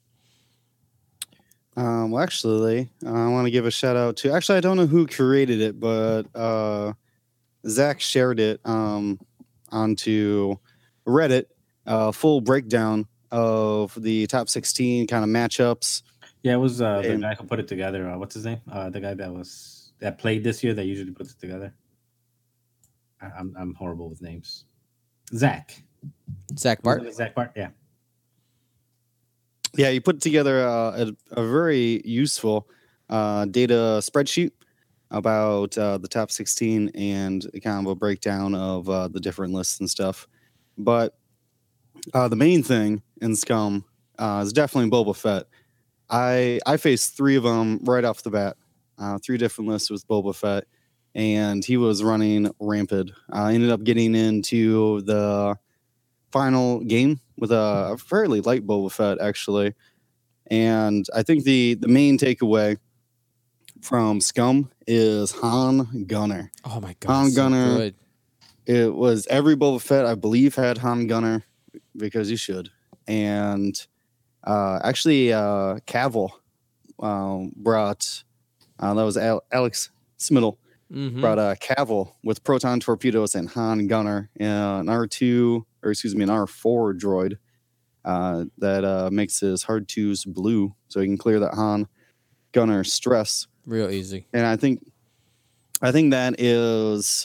Um, well, actually, I want to give a shout out to. Actually, I don't know who created it, but uh, Zach shared it um, onto Reddit. A full breakdown of the top sixteen kind of matchups. Yeah, it was uh, the And- guy who put it together. Uh, what's his name? Uh, the guy that was that played this year that usually puts it together. I, I'm I'm horrible with names. Zach. Zach Bart. Was it Zach Bart. Yeah. Yeah, you put together a, a, a very useful uh, data spreadsheet about uh, the top sixteen and kind of a breakdown of uh, the different lists and stuff. But uh, the main thing in Scum uh, is definitely Boba Fett. I I faced three of them right off the bat, uh, three different lists with Boba Fett, and he was running rampant. I ended up getting into the final game with a fairly light Boba Fett, actually. And I think the, the main takeaway from Scum is Han Gunner. Oh my god, Han so Gunner. good. It was every Boba Fett, I believe, had Han Gunner, because you should. And uh, actually, uh, Cavill um, brought, uh, that was Al- Alex Smittle, Mhm. brought a Cavill with proton torpedoes and Han Gunner, an R two, or excuse me, an R four droid uh, that uh, makes his hard twos blue, so he can clear that Han Gunner stress. Real easy. And I think, I think that is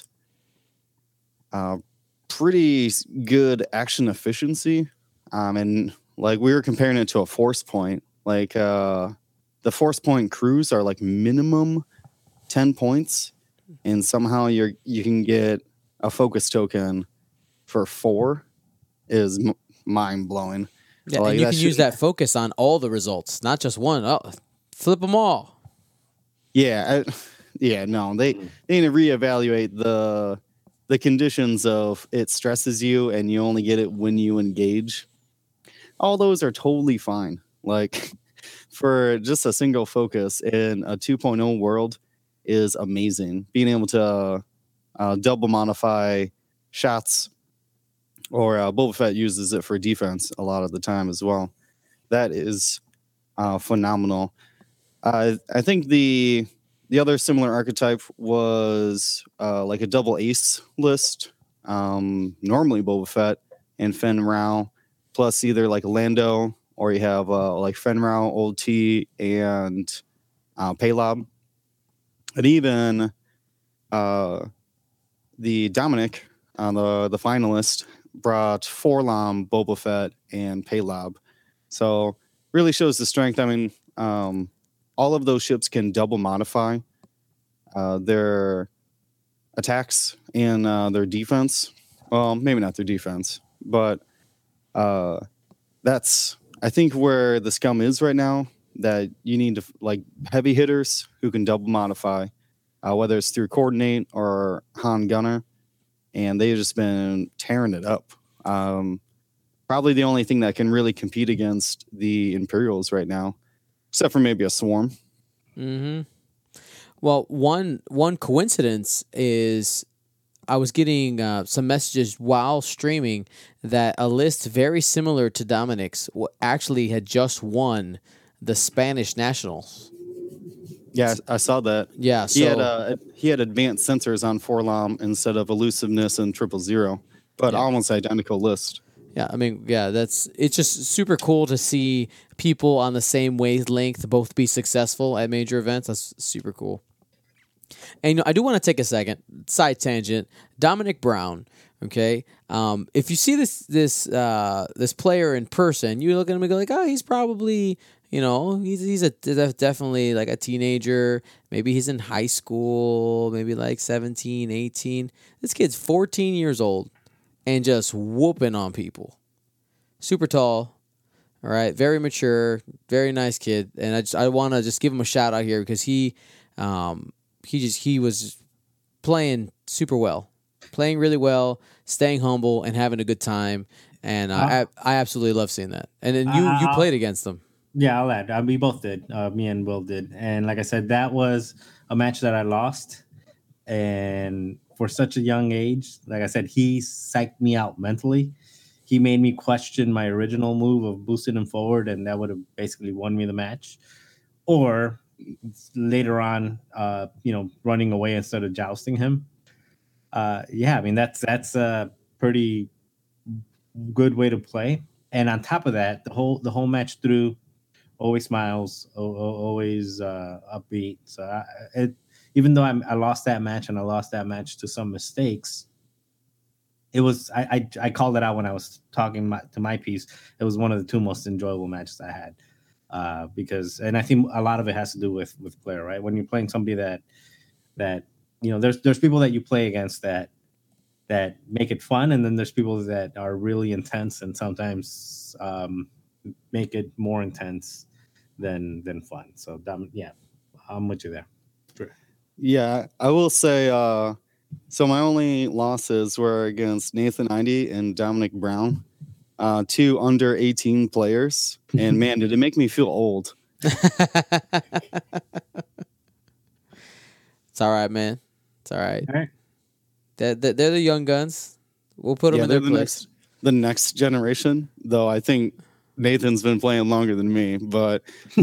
uh, pretty good action efficiency. Um, and like we were comparing it to a force point, like uh, the force point crews are like minimum ten points. And somehow you're you can get a focus token for four is m- mind blowing. Yeah, Like, and you that can use should- that focus on all the results, not just one. Oh, flip them all. Yeah, I, yeah. No, they they need to reevaluate the the conditions of it stresses you and you only get it when you engage. All those are totally fine. Like for just a single focus in a two point oh world is amazing. Being able to uh, double modify shots, or uh, Boba Fett uses it for defense a lot of the time as well. That is uh, phenomenal. Uh, I think the the other similar archetype was uh, like a double ace list. Um, normally Boba Fett and Fenn Rau, plus either like Lando, or you have uh, like Fenn Rau, Old T, and uh, Paylob. And even uh, the Dominic, uh, the the finalist, brought Forlom, Boba Fett, and Paylob. So really shows the strength. I mean, um, all of those ships can double modify uh, their attacks and uh, their defense. Well, maybe not their defense, but uh, that's I think where the Scum is right now. That you need to like heavy hitters who can double modify, uh, whether it's through coordinate or Han Gunner, and they've just been tearing it up. Um, probably the only thing that can really compete against the Imperials right now, except for maybe a Swarm. Mm-hmm. Well, one one coincidence is I was getting uh, some messages while streaming that a list very similar to Dominic's w- actually had just won the Spanish Nationals. Yeah, I saw that. Yeah, so He had uh, he had advanced sensors on Forlom instead of elusiveness and triple zero, but Yeah. almost identical list. Yeah, I mean, yeah, that's it's just super cool to see people on the same wavelength both be successful at major events. That's super cool. And you know, I do want to take a second side tangent. Dominic Brown, okay. Um, if you see this this uh, this player in person, you look at him and go like, oh, he's probably you know he's he's a definitely like a teenager. Maybe he's in high school, maybe like seventeen, eighteen. This kid's fourteen years old. And just whooping on people. Super tall, all right, very mature, very nice kid. And I just I want to just give him a shout out here because he, um, he just he was playing super well, playing really well, staying humble and having a good time. And uh, uh, I I absolutely love seeing that. And then you uh, you played against them. Yeah, I'll add. Uh, we both did. Uh, me and Will did. And like I said, that was a match that I lost. And for such a young age, like I said, he psyched me out mentally. He made me question my original move of boosting him forward, and that would have basically won me the match. Or later on, uh, you know, running away instead of jousting him. Uh, yeah, I mean, that's that's a pretty good way to play. And on top of that, the whole the whole match through, always smiles, always uh, upbeat. So I, it. Even though I'm, I lost that match and I lost that match to some mistakes, it was I I, I called it out when I was talking my, to my piece. It was one of the two most enjoyable matches I had uh, because, and I think a lot of it has to do with with player, right? When you're playing somebody that that you know, there's there's people that you play against that that make it fun, and then there's people that are really intense and sometimes um, make it more intense than than fun. So um, yeah, I'm with you there. Yeah, I will say, uh, so my only losses were against Nathan Idy and Dominic Brown, uh, two under eighteen players. And man, did it make me feel old. It's all right, man. It's all right. All right. They're, they're, they're the young guns. We'll put them yeah, in their the place. Next, the next generation, though I think Nathan's been playing longer than me, but...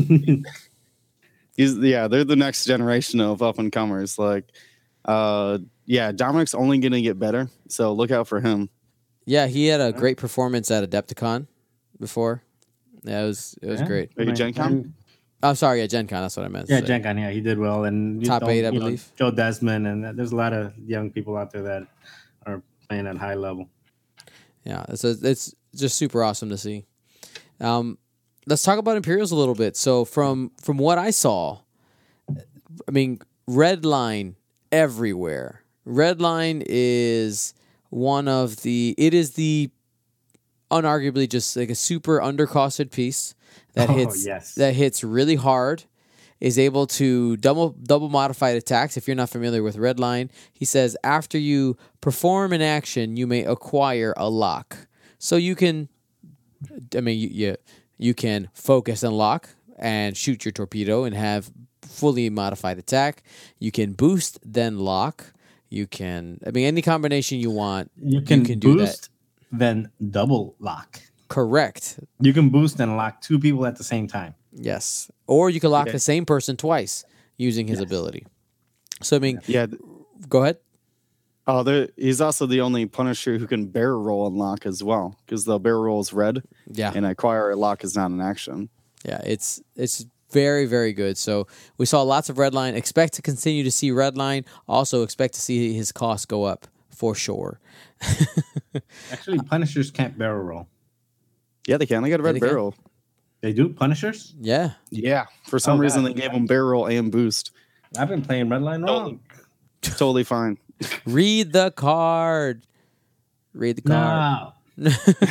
He's, yeah, they're the next generation of up and comers. Like, uh, yeah, Dominic's only going to get better, so look out for him. Yeah, he had a great performance at Adepticon before. Yeah, it was it was yeah. great. Are you Gen Con? Oh, sorry, yeah, Gen Con. That's what I meant. Yeah, Gen Con. Yeah, he did well, and top eight, I believe. Know, Joe Desmond, and there's a lot of young people out there that are playing at high level. Yeah, it's a, it's just super awesome to see. Um. Let's talk about Imperials a little bit. So from from what I saw, I mean, red line everywhere. Red line is one of the. It is the unarguably just like a super undercosted piece that oh, hits yes. that hits really hard. Is able to double double modified attacks. If you're not familiar with red line, he says after you perform an action, you may acquire a lock. So you can. I mean, you. you You can focus and lock and shoot your torpedo and have fully modified attack. You can boost, then lock. You can, I mean, any combination you want, you can, you can do boost, that. Then double lock. Correct. You can boost and lock two people at the same time. Yes. Or you can lock okay. the same person twice using his yes. ability. So, I mean, yeah. Go ahead. Oh, there, he's also the only Punisher who can barrel roll and lock as well, because the barrel roll is red. Yeah. And acquire a lock is not an action. Yeah, it's it's very, very good. So we saw lots of Redline. Expect to continue to see Redline. Also expect to see his costs go up for sure. Actually, Punishers can't barrel roll. Yeah, they can. They got a red yeah, they barrel. Can. They do? Punishers? Yeah. Yeah. For some oh, reason, God. they gave them barrel and boost. I've been playing Redline wrong. Totally fine. Read the card. Read the card. No.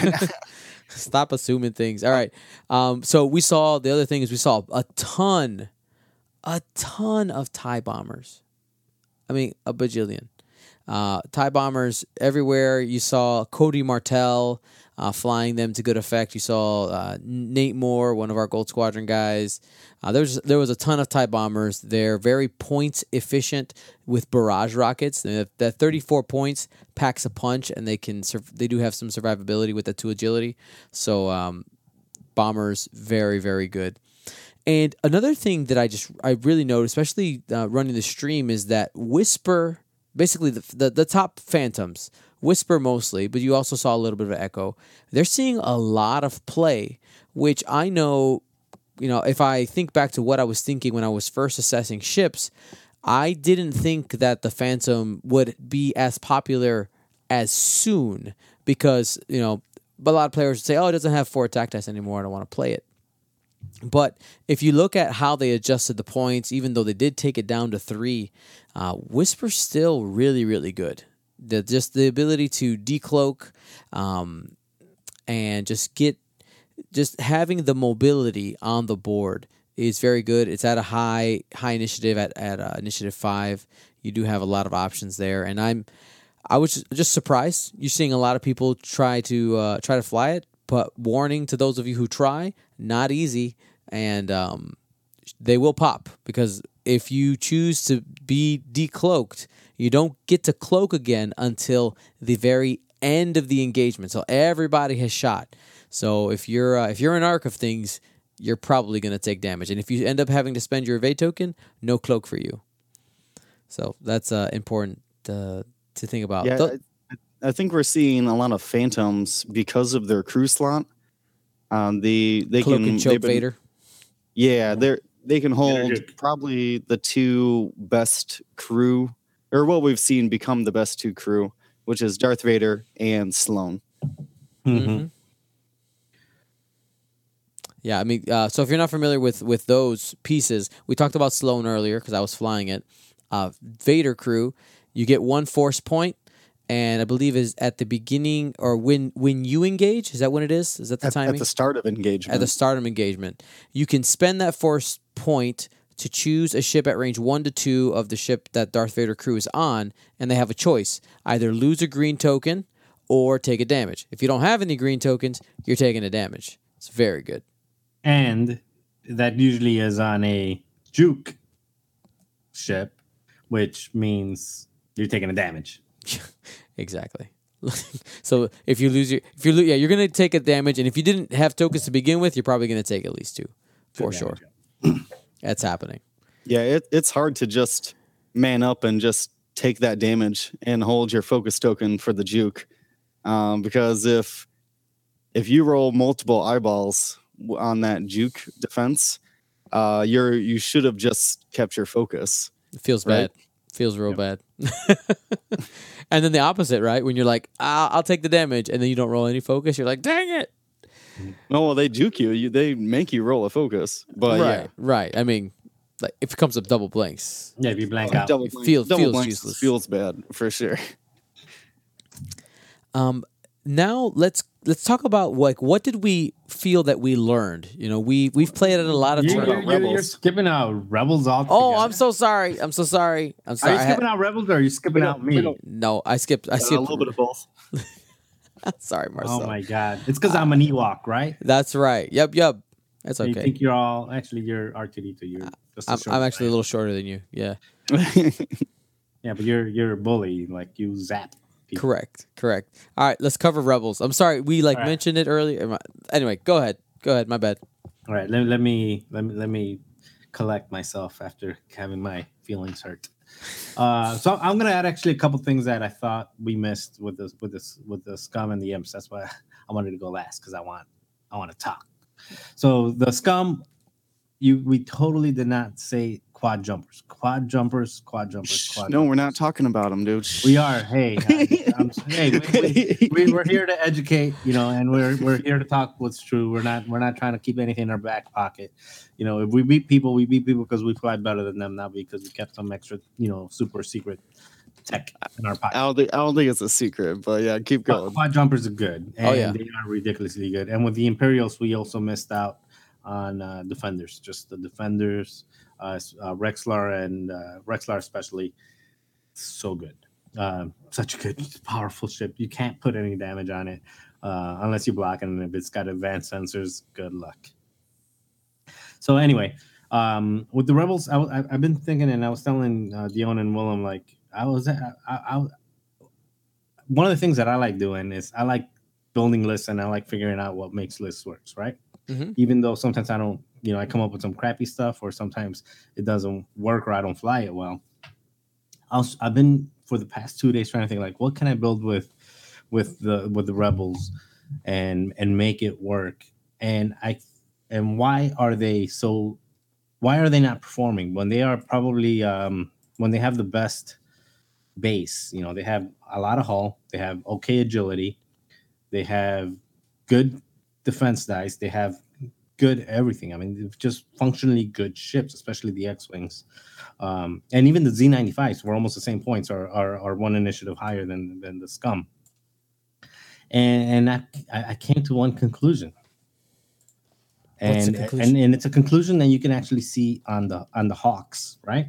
Stop assuming things. All right. Um, so we saw, the other thing is we saw a ton, a ton of TIE bombers. I mean, a bajillion. Uh, TIE bombers everywhere. You saw Cody Martell uh, flying them to good effect. You saw uh, Nate Moore, one of our Gold Squadron guys. Uh, there was there was a ton of TIE bombers. They're very points efficient with barrage rockets. That thirty-four points packs a punch, and they can they do have some survivability with the two agility. So um, bombers very very good. And another thing that I just I really noticed, especially uh, running the stream, is that Whisper. Basically, the, the the top Phantoms, Whisper mostly, but you also saw a little bit of Echo. They're seeing a lot of play, which I know, you know, if I think back to what I was thinking when I was first assessing ships, I didn't think that the Phantom would be as popular as soon because, you know, a lot of players would say, oh, it doesn't have four attack dice anymore. I don't want to play it. But if you look at how they adjusted the points, even though they did take it down to three, uh, Whisper's still really, really good. The, just the ability to decloak um, and just get, just having the mobility on the board is very good. It's at a high high initiative at at uh, initiative five. You do have a lot of options there, and I'm I was just surprised. You're seeing a lot of people try to uh, try to fly it, but warning to those of you who try, not easy, and um, they will pop because if you choose to be decloaked, you don't get to cloak again until the very end of the engagement. So everybody has shot. So if you're uh, if you're an arc of things, you're probably going to take damage. And if you end up having to spend your evade token, no cloak for you. So that's uh, important to, to think about. Yeah, Th- I, I think we're seeing a lot of Phantoms because of their crew slot. Um, the they cloak can and choke they've been- Vader. Yeah, they're they can hold good. probably the two best crew, or what we've seen become the best two crew, which is Darth Vader and Sloane. Mm-hmm. Yeah, I mean, uh, so if you're not familiar with, with those pieces, we talked about Sloane earlier because I was flying it. Uh, Vader crew, you get one force point, and I believe is at the beginning or when when you engage. Is that when it is? Is that the At, timing? at the start of engagement. At the start of engagement, you can spend that force point to choose a ship at range one to two of the ship that Darth Vader crew is on, and they have a choice: either lose a green token or take a damage. If you don't have any green tokens, you're taking a damage. It's very good. And that usually is on a juke ship, which means you're taking a damage. Exactly. So if you lose your, if you lose, yeah, you're gonna take a damage, and if you didn't have tokens to begin with, you're probably gonna take at least two, for Two sure. damage. That's happening. Yeah, it, it's hard to just man up and just take that damage and hold your focus token for the juke, um, because if if you roll multiple eyeballs on that juke defense, uh, you're you should have just kept your focus. It feels Right. bad. Feels real bad. And then the opposite, right? When you're like, ah, I'll take the damage, and then you don't roll any focus, you're like, dang it. No, well, they juke you. you they make you roll a focus, but right, right. I mean, like if it comes up double blanks, Yeah, if you blank yeah, out. double It blank- feels- double feels blanks useless. Feels bad for sure. Um, now let's let's talk about like what did we feel that we learned? You know, we we've played at a lot of You- tournaments. you're, you're, you're Rebels. skipping out Rebels all Oh, I'm so sorry. I'm so sorry. I'm Are sorry. you I had- skipping out Rebels or are you skipping We out don't- we me? don't- no, I skipped. I Uh, a skipped. little bit of both. Sorry, Marcel. Oh my god. It's because I'm an Ewok, right? That's right. Yep, yep. That's You okay. think you're all actually you're R two D two. You're just a I'm, short I'm actually a guy. little shorter than you. Yeah. Yeah, but you're you're a bully. Like you zap people. Correct. Correct. All right, let's cover Rebels. I'm sorry, we like All right. mentioned it earlier. Anyway, go ahead. Go ahead. My bad. All right, let, let me let me let me collect myself after having my feelings hurt. Uh, so I'm gonna add actually a couple things that I thought we missed with this with this with the scum and the imps. That's why I wanted to go last because I want I want to talk. So the scum, you we totally did not say quad jumpers, quad jumpers, quad jumpers, quad. no, jumpers. we're not talking about them, dude. We are. Hey, I, I'm, hey, we, we, we, we're here to educate, you know, and we're we're here to talk what's true. We're not we're not trying to keep anything in our back pocket. You know, if we beat people, we beat people because we fly better than them, not because we kept some extra, you know, super secret tech in our I pocket. don't, think, I don't think it's a secret, but yeah, keep Quad, going. quad jumpers are good, and Oh, yeah. they are ridiculously good. And with the Imperials, we also missed out on uh, defenders, just the defenders, uh, uh, Rexlar and uh, Rexlar especially, so good. Um, such a good, powerful ship. You can't put any damage on it uh, unless you block it, and if it's got advanced sensors, good luck. So anyway, um, with the Rebels, I, I, I've been thinking, and I was telling uh, Dion and Willem, like I was, I, I, I, one of the things that I like doing is I like building lists, and I like figuring out what makes lists works, right? Mhm. Even though sometimes I don't, you know, I come up with some crappy stuff, or sometimes it doesn't work, or I don't fly it well. I was, I've been for the past two days trying to think like, what can I build with with the with the rebels and and make it work. And I and why are they so why are they not performing when they are probably um when they have the best base? You know, they have a lot of hull, they have okay agility, they have good defense dice, they have good everything. I mean, just functionally good ships, especially the X-Wings. Um, and even the Z ninety-fives were almost the same points, are are, are one initiative higher than than the Scum. And, and I, I came to one conclusion. And, conclusion? and and it's a conclusion that you can actually see on the on the Hawks, right?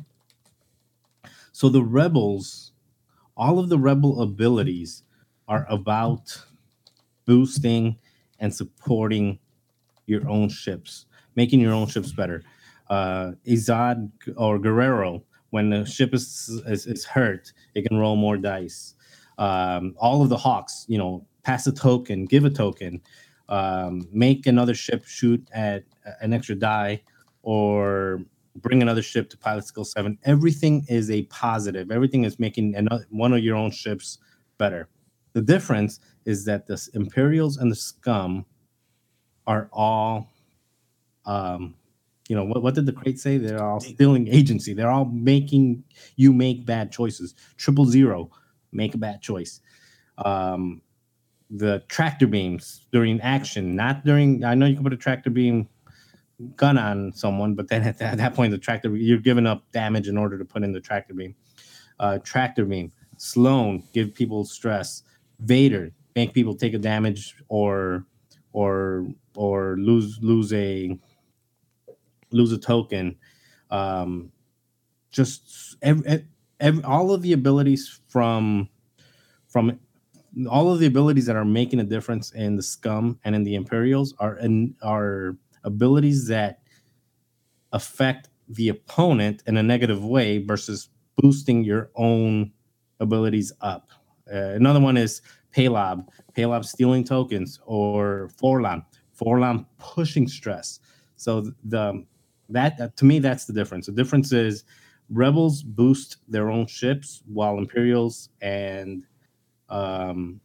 So the rebels, all of the rebel abilities are about boosting and supporting your own ships, making your own ships better. Uh, Izad or Guerrero, when the ship is, is is hurt, it can roll more dice. Um, all of the Hawks, you know, pass a token, give a token, um, make another ship shoot at an extra die, or bring another ship to pilot skill seven. Everything is a positive. Everything is making another, one of your own ships better. The difference is that the Imperials and the Scum are all, um, you know, what, what did the crate say? They're all stealing agency. They're all making you make bad choices. Triple Zero, make a bad choice. Um, the tractor beams during action, not during. I know you can put a tractor beam gun on someone, but then at that, at that point, the tractor you're giving up damage in order to put in the tractor beam. Uh, tractor beam, Sloan, give people stress. Vader, make people take a damage or or or lose lose a lose a token. Um, just every, every, all of the abilities from from all of the abilities that are making a difference in the Scum and in the Imperials are in, are abilities that affect the opponent in a negative way versus boosting your own abilities up. Uh, another one is Paylob, Paylob stealing tokens, or Forlan, Forlan pushing stress. So the that uh, to me, that's the difference. The difference is Rebels boost their own ships, while Imperials and um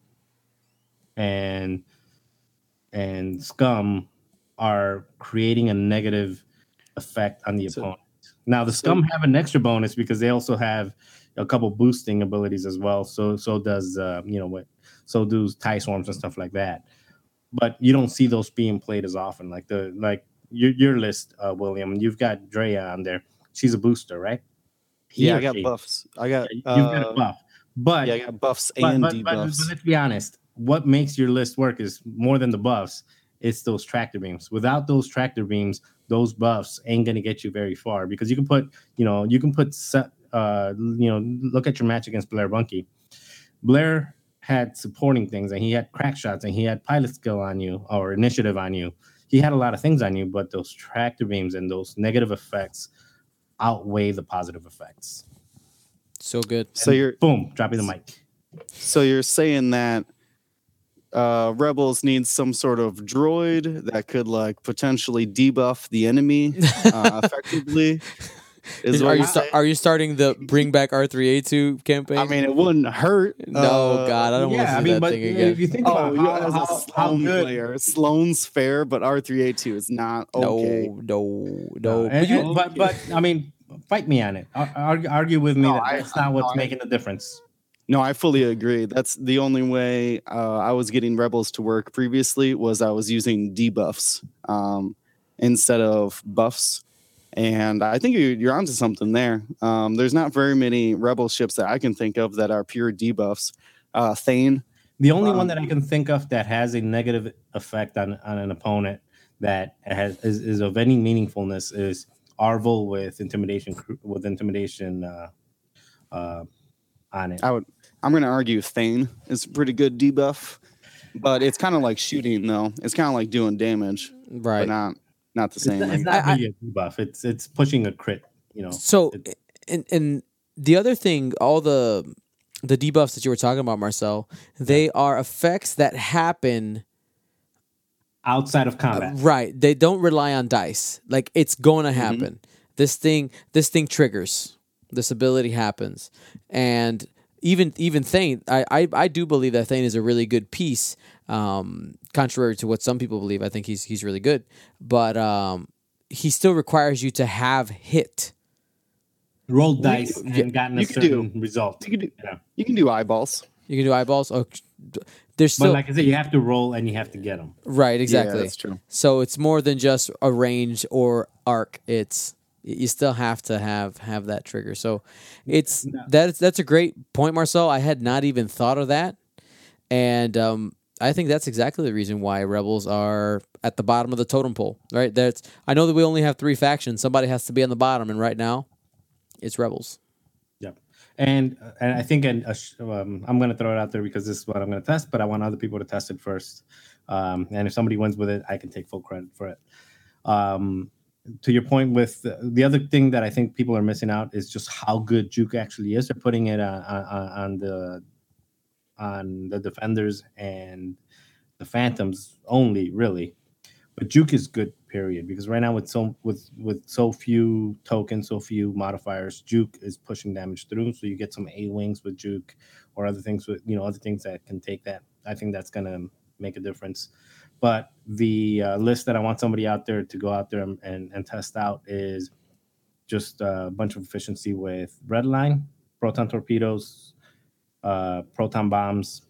and and Scum are creating a negative effect on the so, opponent. Now the Scum so, have an extra bonus because they also have a couple boosting abilities as well. So so does uh, you know what? So do TIE Swarms and stuff like that. But you don't see those being played as often. Like the like your your list, uh, William. You've got Drea on there. She's a booster, right? He yeah, I got she, buffs. I got yeah, you've uh, got a buff. But yeah, I got buffs but, and but, debuffs. But, but let's be honest. What makes your list work is more than the buffs. It's those tractor beams. Without those tractor beams, those buffs ain't gonna get you very far because you can put, you know, you can put, uh, you know, look at your match against Blair Bunky. Blair had supporting things, and he had crack shots, and he had pilot skill on you or initiative on you. He had a lot of things on you, but those tractor beams and those negative effects outweigh the positive effects. So good. And so you're boom, dropping the mic. So you're saying that uh, Rebels need some sort of droid that could like potentially debuff the enemy uh, effectively. Is are you sta- are you starting the bring back R three A two campaign? I mean, it wouldn't hurt. No, uh, God, I don't yeah, want to see I mean, that but thing again. If you think oh, about you how, as how, a Sloan how player, Sloan's fair, but R three A two is not okay. No, no, no. no. And, and, but but I mean, fight me on it. Argue, argue with me no, that I, that's not what's no, making the difference. No, I fully agree. That's the only way uh, I was getting Rebels to work previously was I was using debuffs um, instead of buffs. And I think you're, you're onto something there. Um, there's not very many Rebel ships that I can think of that are pure debuffs. Uh, Thane. The only um, one that I Um, can think of that has a negative effect on, on an opponent that has is, is of any meaningfulness is Arvel with intimidation with intimidation uh, uh, on it. I would. I'm going to argue Thane is a pretty good debuff, but it's kind of like shooting though. It's kind of like doing damage, right? But not not the same. It's not, it's not really a debuff. It's it's pushing a crit. You know. So, it's, and and the other thing, all the the debuffs that you were talking about, Marcel, they yeah. are effects that happen outside of combat. Uh, right. They don't rely on dice. Like it's going to happen. Mm-hmm. This thing, this thing triggers. This ability happens, and even even Thane, I, I I do believe that Thane is a really good piece. Um, contrary to what some people believe, I think he's he's really good, but um, he still requires you to have hit. Rolled dice you- and yeah, gotten a you can certain do- result. You can do Yeah. you can do eyeballs. You can do eyeballs. Oh, there's But still like I said, you have to roll and you have to get them. right, exactly. Yeah, that's true. So it's more than just a range or arc. It's you still have to have have that trigger. So it's No. that's that's a great point, Marcel. I had not even thought of that, and um, I think that's exactly the reason why rebels are at the bottom of the totem pole. Right? That's I know that we only have three factions. Somebody has to be on the bottom, and right now, it's rebels. Yep. And uh, and I think an, a sh- um, I'm going to throw it out there because this is what I'm going to test, but I want other people to test it first. Um, and if somebody wins with it, I can take full credit for it. Um, to your point with the, the other thing that I think people are missing out is just how good Juke actually is. They're putting it on, on, on the on the defenders and the phantoms only, really. But Juke is good, period. Because right now, with so with with so few tokens, so few modifiers, Juke is pushing damage through. So you get some A wings with Juke, or other things with you know other things that can take that. I think that's gonna make a difference. But the uh, list that I want somebody out there to go out there and, and, and test out is just a bunch of efficiency with Redline, proton torpedoes, uh, proton bombs,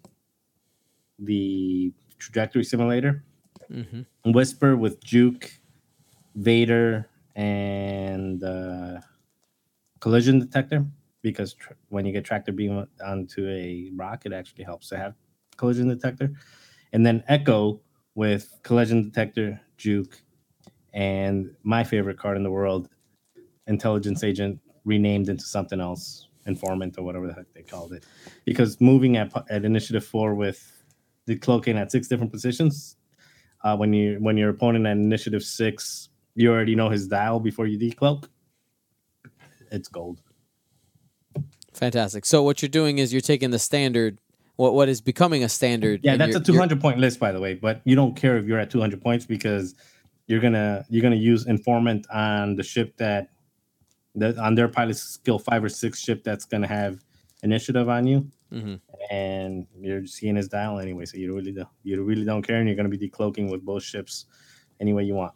the trajectory simulator. Mm-hmm. Whisper with Juke, Vader, and uh, collision detector, because tr- when you get tractor beam onto a rock, it actually helps to have collision detector. And then Echo with collision detector, Juke, and my favorite card in the world, intelligence agent, renamed into something else, informant or whatever the heck they called it. Because moving at, at initiative four with decloaking at six different positions. Uh, when you when your opponent at initiative six, you already know his dial before you decloak. It's gold. Fantastic. So what you're doing is you're taking the standard, what what is becoming a standard. Yeah, and that's you're- a two hundred point list, by the way. But you don't care if you're at two hundred points because you're gonna you're gonna use informant on the ship that that on their pilot skill five or six ship that's gonna have initiative on you. Mhm. And you're seeing his dial anyway, so you really don't you really don't care, and you're going to be decloaking with both ships any way you want.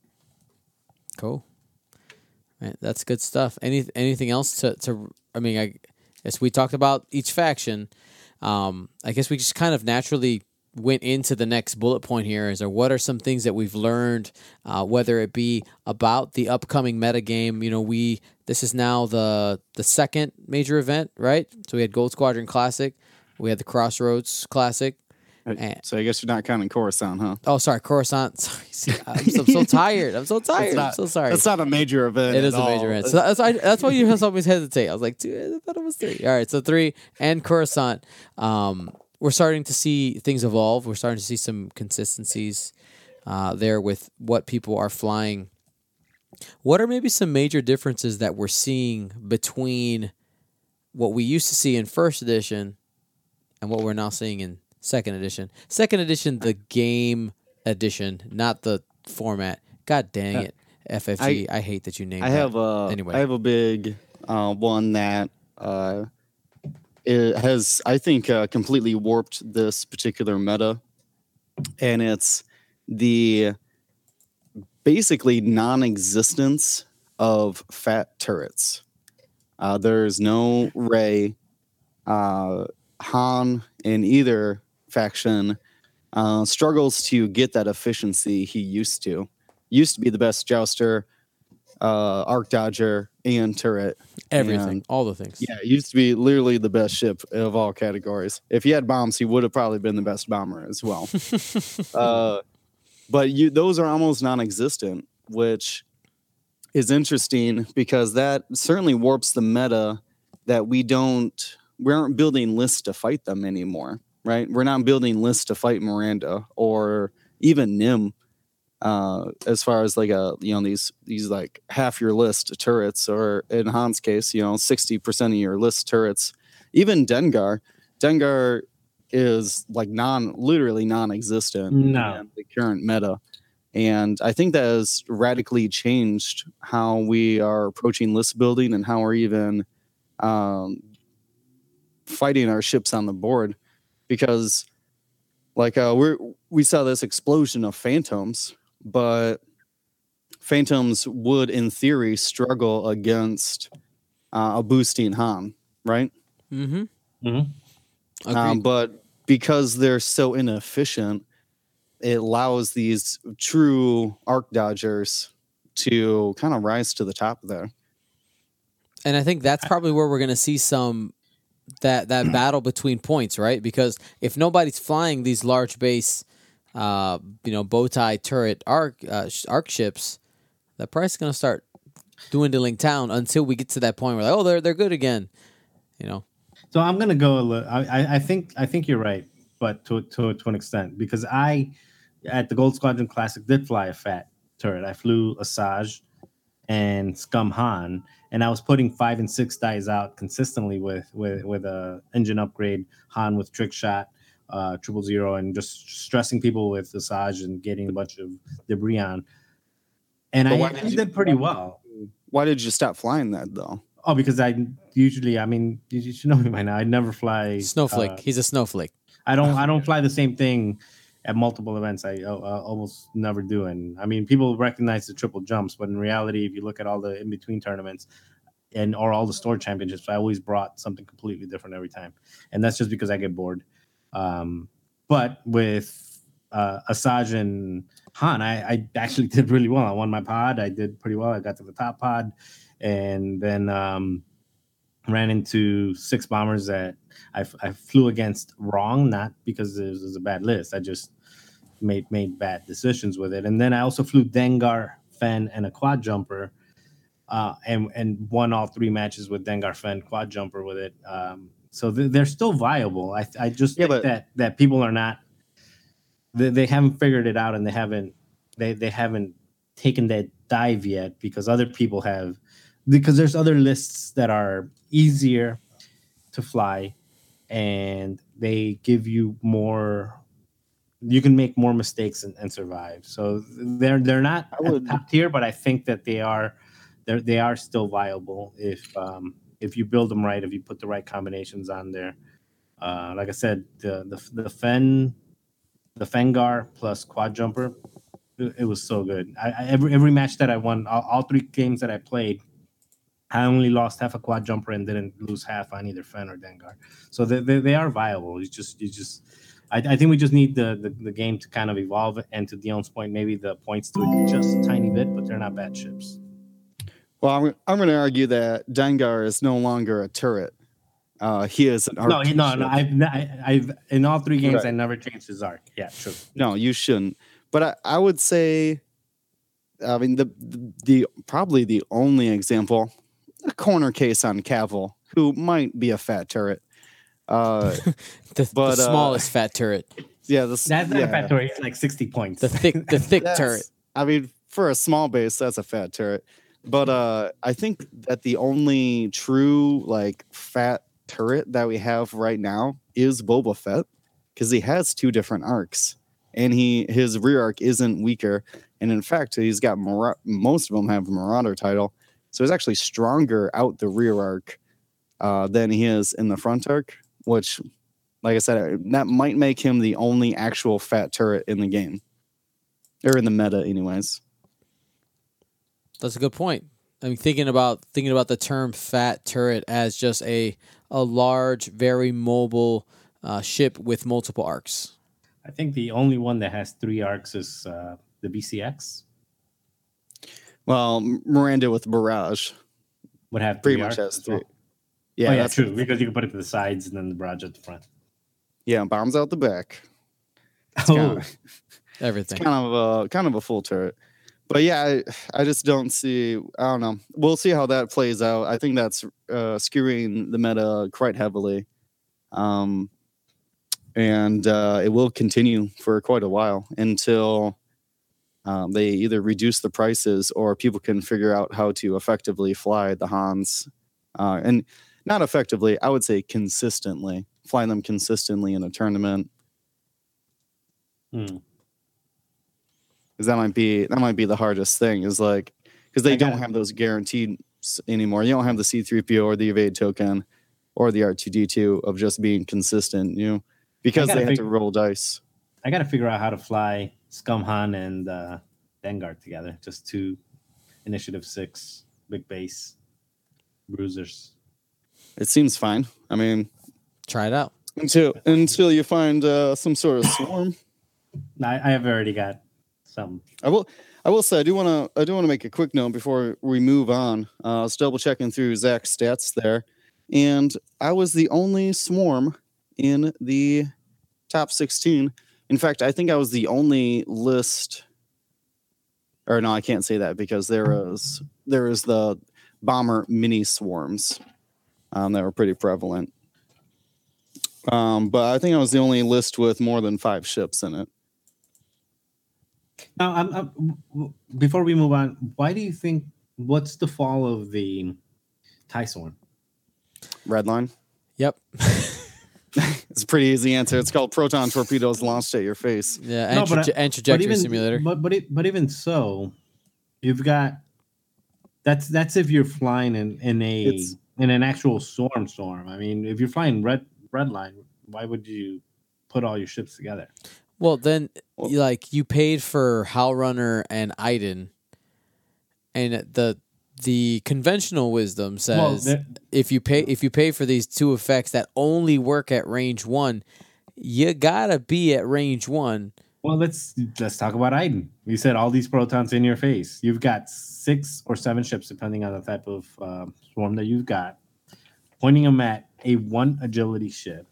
Cool. Right, that's good stuff. Any anything else to, to I mean, I guess we talked about each faction. Um, I guess we just kind of naturally went into the next bullet point here. Is or what are some things that we've learned, uh, whether it be about the upcoming metagame. You know, we this is now the the second major event, right? So we had Gold Squadron Classic, we had the Crossroads Classic. And- So I guess you're not counting Coruscant, huh? Oh, sorry, Coruscant. Sorry, see, I'm, so, I'm so tired. I'm so tired. That's not- I'm so sorry. That's not a major event. It is at a major all. event. So that's why, that's why you always hesitate. I was like, dude, I thought it was three. All right, so three and Coruscant. Um, we're starting to see things evolve. We're starting to see some consistencies uh, there with what people are flying. What are maybe some major differences that we're seeing between what we used to see in first edition and what we're now seeing in second edition? Second edition, the game edition, not the format. God dang it, F F G. I, I hate that you named I that. have a Anyway. I have a big uh, one that uh, it has I think uh, completely warped this particular meta, and it's the basically non-existence of fat turrets. Uh, there's no Rey, uh, Han in either faction uh, struggles to get that efficiency he used to. Used to be the best jouster, uh, arc dodger, and turret. Everything, And, all the things. yeah, it used to be literally the best ship of all categories. If he had bombs, he would have probably been the best bomber as well. uh, but you, those are almost non-existent, which is interesting because that certainly warps the meta that we don't, we aren't building lists to fight them anymore, right? We're not building lists to fight Miranda or even Nim. Uh, as far as like a you know these these like half your list turrets, or in Han's case, you know sixty percent of your list turrets. Even Dengar, Dengar is like non literally non-existent No. in the current meta, and I think that has radically changed how we are approaching list building and how we're even um, fighting our ships on the board, because like uh, we we saw this explosion of phantoms, but phantoms would in theory struggle against uh, a boosting Han, right? Mm-hmm. Mm-hmm. Um, but because they're so inefficient, it allows these true arc dodgers to kind of rise to the top there. And I think that's probably where we're going to see some that that battle between points, right? Because if nobody's flying these large base, uh, you know, bow tie turret arc uh, arc ships, the price is going to start dwindling down until we get to that point where like, oh, they're they're good again, you know. So I'm gonna go a little. I, I think I think you're right, but to to to an extent, because I at the Gold Squadron Classic did fly a fat turret. I flew Asajj and Scum Han, and I was putting five and six dice out consistently with with with a engine upgrade Han with trick shot, uh, triple zero, and just stressing people with Asajj and getting a bunch of debris on. And But I why actually did did, you- pretty well. Why did you stop flying that though? Oh, because I usually, I mean, you you should know me by now. I never fly Snowflake. uh, He's a snowflake. I don't. I don't fly the same thing at multiple events. I uh, uh, almost never do. And I mean, people recognize the triple jumps, but in reality, if you look at all the in between tournaments and or all the store championships, I always brought something completely different every time, and that's just because I get bored. Um, but with uh, Asajj and Han, I, I actually did really well. I won my pod. I did pretty well. I got to the top pod, and then um, ran into six bombers that I, I flew against wrong, not because it was, it was a bad list. I just made made bad decisions with it. And then I also flew Dengar, Fen, and a quad jumper, uh, and and won all three matches with Dengar, Fen, quad jumper with it. Um, so th- they're still viable. I I just Yeah, think but- that that people are not. They, they haven't figured it out, and they haven't they they haven't taken that dive yet, because other people have. Because there's other lists that are easier to fly, and they give you more. You can make more mistakes and, and survive. So they're they're not I would- at top tier, but I think that they are they they are still viable if um, if you build them right, if you put the right combinations on there. Uh, like I said, the the the Fen, the Fengar plus quad jumper, it, it was so good. I, I every every match that I won, all, all three games that I played, I only lost half a quad jumper and didn't lose half on either Fen or Dengar. So they, they, they are viable. You just you just I, I think we just need the, the the game to kind of evolve, and to Dion's point, maybe the points to adjust a tiny bit, but they're not bad ships. Well, I'm, I'm going to argue that Dengar is no longer a turret. Uh, he is an arc. No, he- no, ship. no. I've I, I've in all three games Right. I never changed his arc. Yeah, true. No, you shouldn't. But I, I would say, I mean, the, the the probably the only example, a corner case on Cavill, who might be a fat turret. Uh, The, But, the uh, smallest fat turret. yeah, this, That's not yeah, a fat turret. It's like sixty points. The thick the thick that's- turret. I mean, for a small base, that's a fat turret. But uh, I think that the only true like fat turret that we have right now is Boba Fett, because he has two different arcs, and he his rear arc isn't weaker, and in fact, he's got Mar- most of them have Marauder title, so he's actually stronger out the rear arc uh, than he is in the front arc, which, like I said, that might make him the only actual fat turret in the game, or in the meta, anyways. That's a good point. I mean, thinking about thinking about the term "fat turret" as just a a large, very mobile uh, ship with multiple arcs. I think the only one that has three arcs is uh, the B C X. Well, Miranda with Barrage Would have pretty three much arcs has as three. well. Yeah, oh, yeah, that's true. Because you can put it to the sides and then the barrage at the front. yeah, bombs out the back. Oh, kinda- Everything. Kind of a kind of a full turret. But yeah, I, I just don't see. I don't know. We'll see how that plays out. I think that's uh, skewing the meta quite heavily, um, and uh, it will continue for quite a while until um, they either reduce the prices or people can figure out how to effectively fly the Hans, uh, and not effectively. I would say consistently fly them consistently in a tournament. Hmm. Because that might be that might be the hardest thing, is like, because they I don't got it. have those guaranteed s- anymore. You don't have the C three P O or the evade token. or the R two D two of just being consistent, you know, because they had figure, to roll dice. I got to figure out how to fly Scumhan and uh, Vanguard together. Just two initiative six, big base bruisers. It seems fine. I mean, try it out until until you find uh, some sort of swarm. I, I have already got some. I will. I will say I do want to. I do want to make a quick note before we move on. Uh, I was double checking through Zach's stats there, and I was the only swarm in the top sixteen. In fact, I think I was the only list. Or no, I can't say that because there is there is the bomber mini swarms um, that were pretty prevalent. Um, but I think I was the only list with more than five ships in it. Now, I'm, I'm, before we move on, why do you think? What's the fall of the TIE Swarm? Redline. Yep. It's a pretty easy answer. It's called proton torpedoes launched at your face. Yeah, and, No, but tra- I- and trajectory but even, simulator. But but it, but even so, you've got that's that's if you're flying in in a It's- in an actual storm storm. I mean, if you're flying red red line, why would you put all your ships together? Well, then, Well- you- like you paid for Howlrunner and Iden, and the the conventional wisdom says Well, there- if you pay if you pay for these two effects that only work at range one, you gotta be at range one. Well, let's let's talk about Iden. You said all these protons in your face. You've got six or seven ships, depending on the type of uh, swarm that you've got, pointing them at a one agility ship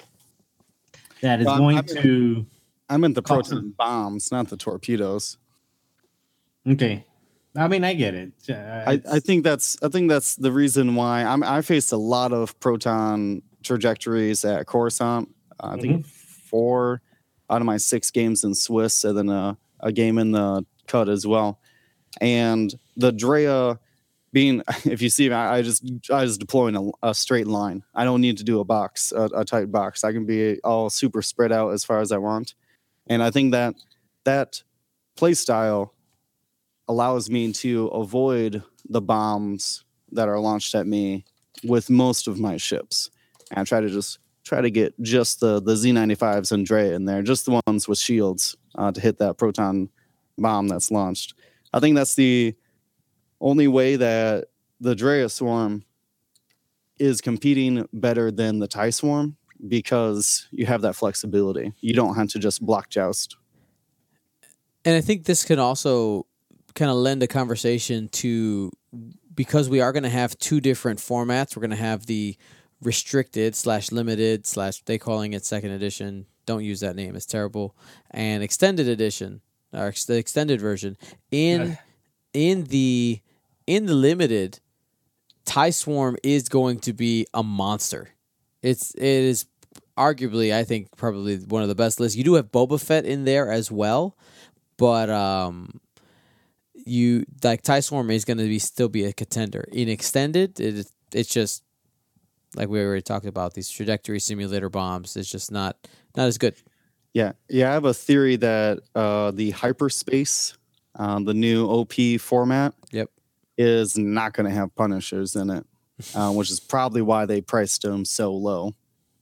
that is Well, going I'm- to. I meant the Cost- proton bombs, not the torpedoes. Okay, I mean I get it. Uh, I, it's- I think that's I think that's the reason why I'm I faced a lot of proton trajectories at Coruscant. Uh, I think four out of my six games in Swiss, and then a, a game in the cut as well. And the Drea being, if you see, I, I just I just deploying a, a straight line. I don't need to do a box, a, a tight box. I can be all super spread out as far as I want. And I think that that play style allows me to avoid the bombs that are launched at me with most of my ships. And I try to just try to get just the, the Z ninety-fives and Drea in there, just the ones with shields uh, to hit that proton bomb that's launched. I think that's the only way that the Drea Swarm is competing better than the TIE Swarm, because you have that flexibility. You don't have to just block joust. And I think this can also kind of lend a conversation to, because we are going to have two different formats. We're going to have the restricted slash limited slash, they calling it second edition. Don't use that name. It's terrible. And extended edition, or ex- the extended version. In in the in the limited, TIE Swarm is going to be a monster. It's it is arguably, I think, probably one of the best lists. You do have Boba Fett in there as well, but um, you like TIE Swarm is going to be still be a contender. In extended, it it's just like we already talked about, these trajectory simulator bombs. It's just not not as good. Yeah, yeah. I have a theory that uh, the hyperspace, uh, the new O P format, Yep. is not going to have Punishers in it, uh, which is probably why they priced them so low.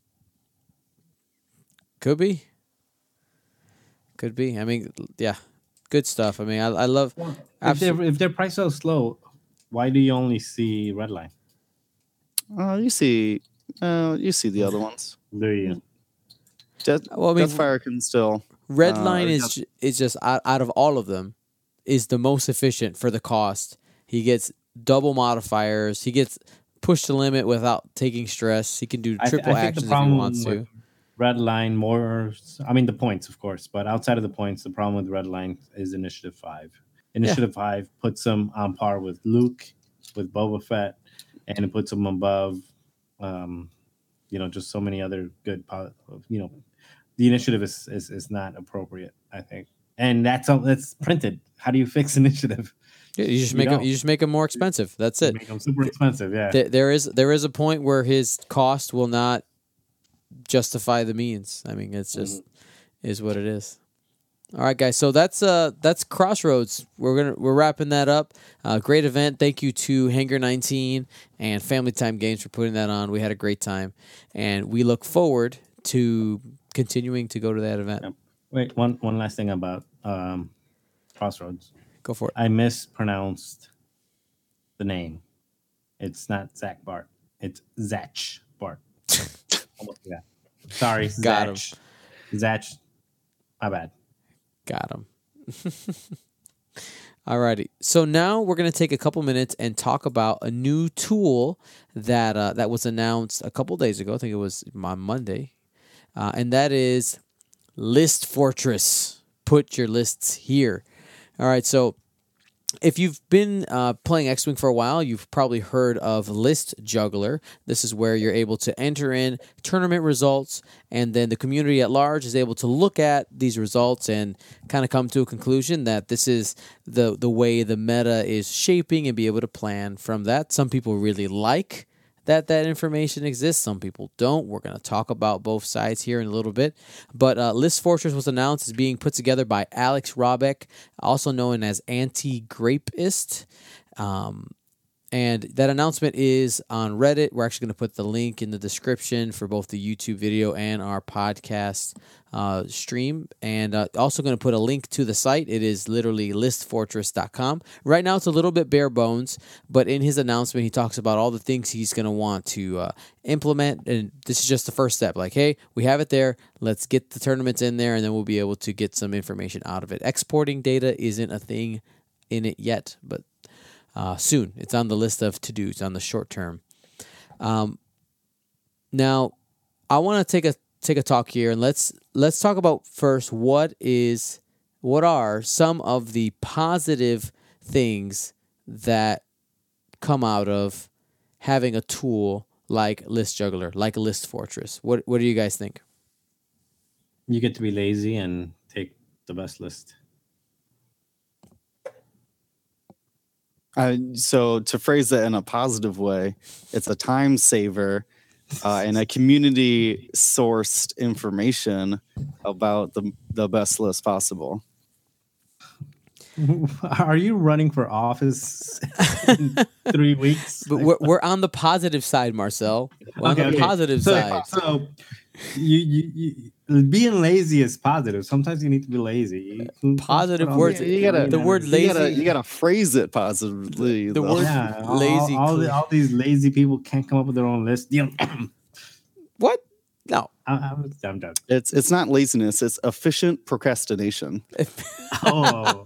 Could be. Could be. I mean, yeah, good stuff. I mean, I, I love. if Absol- they're if they're priced so slow, why do you only see Redline? Uh, you see, uh, you see the other ones. There you. Death, Well, I mean, Deathfire can still. Red Uh, Line or is Death- ju- is just out, out of all of them, is the most efficient for the cost. He gets double modifiers. He gets pushed to limit without taking stress. He can do I, th- triple I think actions the if he problem wants to. with Red Line more. I mean the points, of course, but outside of the points, the problem with Red Line is Initiative Five. Initiative Five puts him on par with Luke, with Boba Fett, and it puts him above, um, you know, just so many other good. po- You know, the initiative is is, is not appropriate, I think, and that's all that's printed. How do you fix initiative? Yeah, you just You make him, don't. you just make him more expensive. That's it. Make them super expensive. Yeah. Th- There is there is a point where his cost will not justify the means. I mean, it's just Mm-hmm. is what it is. All right, guys. So that's uh that's Crossroads. We're gonna we're wrapping that up. Uh, great event. Thank you to Hangar nineteen and Family Time Games for putting that on. We had a great time, and we look forward to continuing to go to that event. Yep. Wait, one one last thing about um, Crossroads. Go for it. I mispronounced the name. It's not Zach Bart. It's Zach Bart. Yeah. Sorry, Got Zach. Zach. My bad. Got him. Alrighty. So now we're going to take a couple minutes and talk about a new tool that uh, that was announced a couple days ago. I think it was on Monday, uh, and that is List Fortress. Put your lists here. All right. So if you've been uh, playing X-Wing for a while, you've probably heard of List Juggler. This is where you're able to enter in tournament results, and then the community at large is able to look at these results and kind of come to a conclusion that this is the, the way the meta is shaping and be able to plan from that. Some people really like that that information exists. Some people don't. We're going to talk about both sides here in a little bit. But uh, List Fortress was announced as being put together by Alex Robeck, also known as Anti-Grapist. Um, and that announcement is on Reddit. We're actually going to put the link in the description for both the YouTube video and our podcast uh, stream. And uh, also going to put a link to the site. It is literally list fortress dot com. Right now it's a little bit bare bones, but in his announcement he talks about all the things he's going to want to uh, implement. And this is just the first step. Like, hey, we have it there. Let's get the tournaments in there, and then we'll be able to get some information out of it. Exporting data isn't a thing in it yet, but Uh, soon. It's on the list of to-dos on the short term. Um, now, I want to take a take a talk here, and let's let's talk about first what is what are some of the positive things that come out of having a tool like List Juggler, like a List Fortress. What what do you guys think? You get to be lazy and take the best list. Uh, so to phrase it in a positive way, it's a time saver uh, and a community sourced information about the the best list possible. Are you running for office in three weeks? But we're, we're on the positive side, Marcel. We're Okay, on the okay. positive so, side. So you, you, you being lazy is positive. Sometimes you need to be lazy. Positive Put on words. the- You gotta The word you gotta, lazy- you gotta phrase it positively. The though. word- Yeah, all, lazy All, clear. the, all these lazy people can't come up with their own list. You know, What? No. I, I'm, I'm done. It's it's not laziness. It's efficient procrastination. Oh,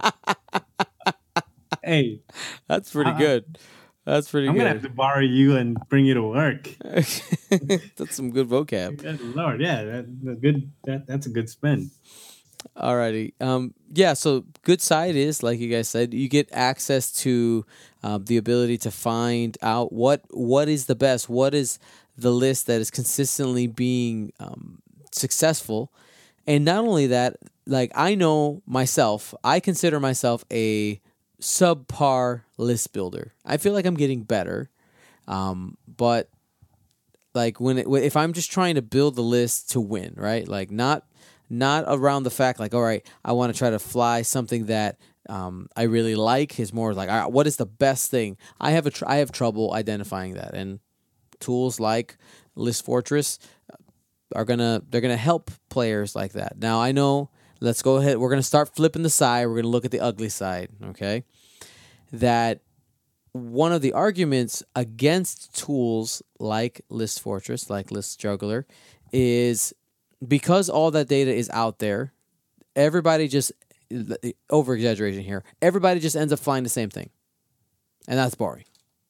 hey, That's pretty Uh, good. That's pretty I'm gonna have good. to borrow you and bring you to work. That's some good vocab. Good Lord, yeah, that, that good. That, that's a good spin. Alrighty. Um, yeah, so good side is, like you guys said, you get access to uh, the ability to find out what what is the best, what is the list that is consistently being um, successful. And not only that, like I know myself, I consider myself a subpar list builder. I feel like I'm getting better. Um, but like when it, if I'm just trying to build the list to win, right? Like not not around the fact like, all right, I want to try to fly something that um, I really like. Is more like, all right, what is the best thing? I have a tr- I have trouble identifying that, and tools like List Fortress are gonna they're gonna help players like that. Now I know. Let's go ahead. We're gonna start flipping the side. We're gonna look at the ugly side. Okay, that one of the arguments against tools like List Fortress, like List Juggler, is because all that data is out there, everybody just, over exaggeration here, everybody just ends up flying the same thing. And that's boring.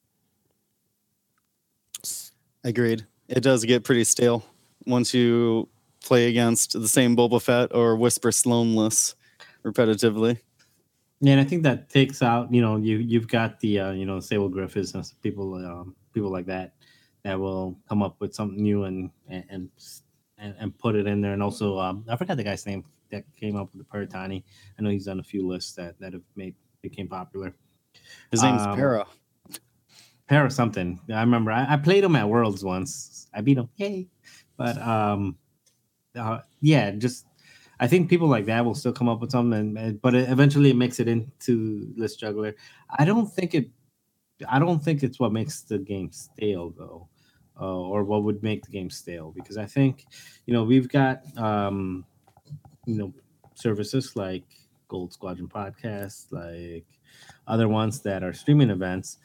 Agreed. It does get pretty stale once you play against the same Boba Fett or Whisper Sloan lists repetitively. Yeah, and I think that takes out, you know, you you've got the uh, you know, Sable Griffiths and people um, people like that that will come up with something new and and and, and put it in there. And also, um, I forgot the guy's name that came up with the Peritani. I know he's done a few lists that that have made became popular. His name's Um, Para. Para something. I remember I, I played him at Worlds once. I beat him. Yay! But um, uh, yeah, just I think people like that will still come up with something, and, and but it, eventually it makes it into List Juggler. I don't think it. I don't think it's what makes the game stale though, uh, or what would make the game stale. Because I think, you know, we've got um, you know services like Gold Squadron Podcast, like other ones that are streaming events,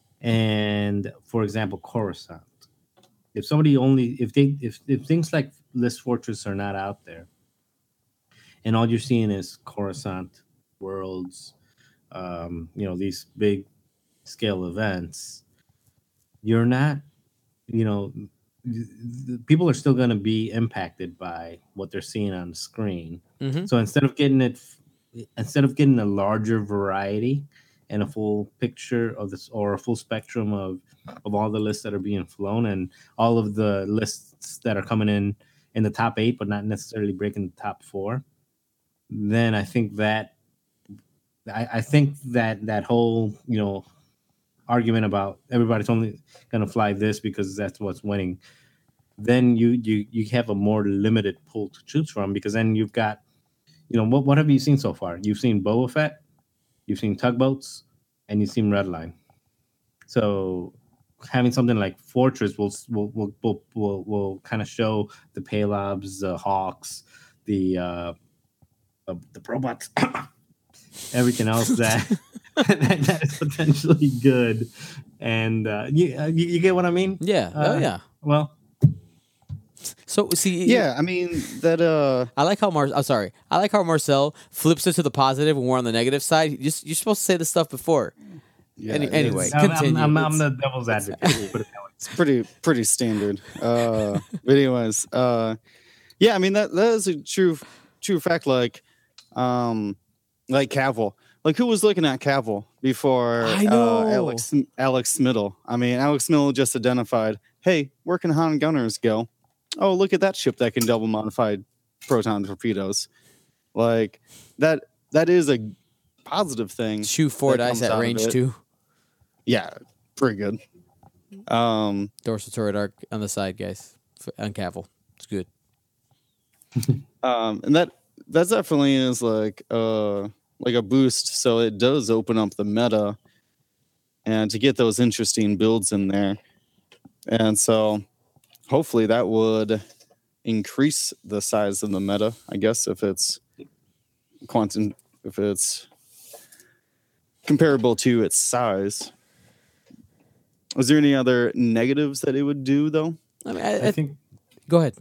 and for example, Coruscant. If somebody only if they if, if things like List Fortress are not out there, and all you're seeing is Coruscant, Worlds, um, you know, these big scale events, you're not, you know, people are still going to be impacted by what they're seeing on the screen. Mm-hmm. So instead of getting it, instead of getting a larger variety and a full picture of this or a full spectrum of, of all the lists that are being flown and all of the lists that are coming in in the top eight, but not necessarily breaking the top four, then I think that I, I think that that whole, you know, argument about everybody's only going to fly this because that's what's winning, then you you you have a more limited pool to choose from, because then you've got, you know, what what have you seen so far? You've seen Boba Fett, you've seen tugboats, and you've seen Redline. So having something like Fortress will will will will, will, will kind of show the Palobs, the Hawks, the uh, uh, the robots, everything else that, that that is potentially good, and uh, you, uh, you you get what I mean? Yeah. Uh, oh yeah. Well, So see, Yeah, I mean that. Uh, I like how Mar. I'm sorry. I like how Marcel flips it to the positive when we're on the negative side. You just, you're supposed to say this stuff before. yeah, Any- it anyway, is- I'm, continue. I'm, I'm, I'm It's- the devil's advocate. Put it that way. it's pretty pretty standard. Uh, but anyways, uh, yeah, I mean that that is a true true fact. Like, um, like Cavill. Like, who was looking at Cavill before I know. Uh, Alex Alex Smittle? I mean, Alex Smittle just identified, hey, where can Han Gunners go? Oh, look at that ship that can double modified proton torpedoes. Like that that is a positive thing. Shoot four that dice comes at out of range it. two. Yeah, pretty good. Um, Dorsal turret arc on the side, guys. F- On Cavill. It's good. um, and that that definitely is like uh like a boost. So it does open up the meta, and to get those interesting builds in there, and so hopefully that would increase the size of the meta. I guess if it's quantum, if it's comparable to its size. Is there any other negatives that it would do though? I mean, I, I think go ahead.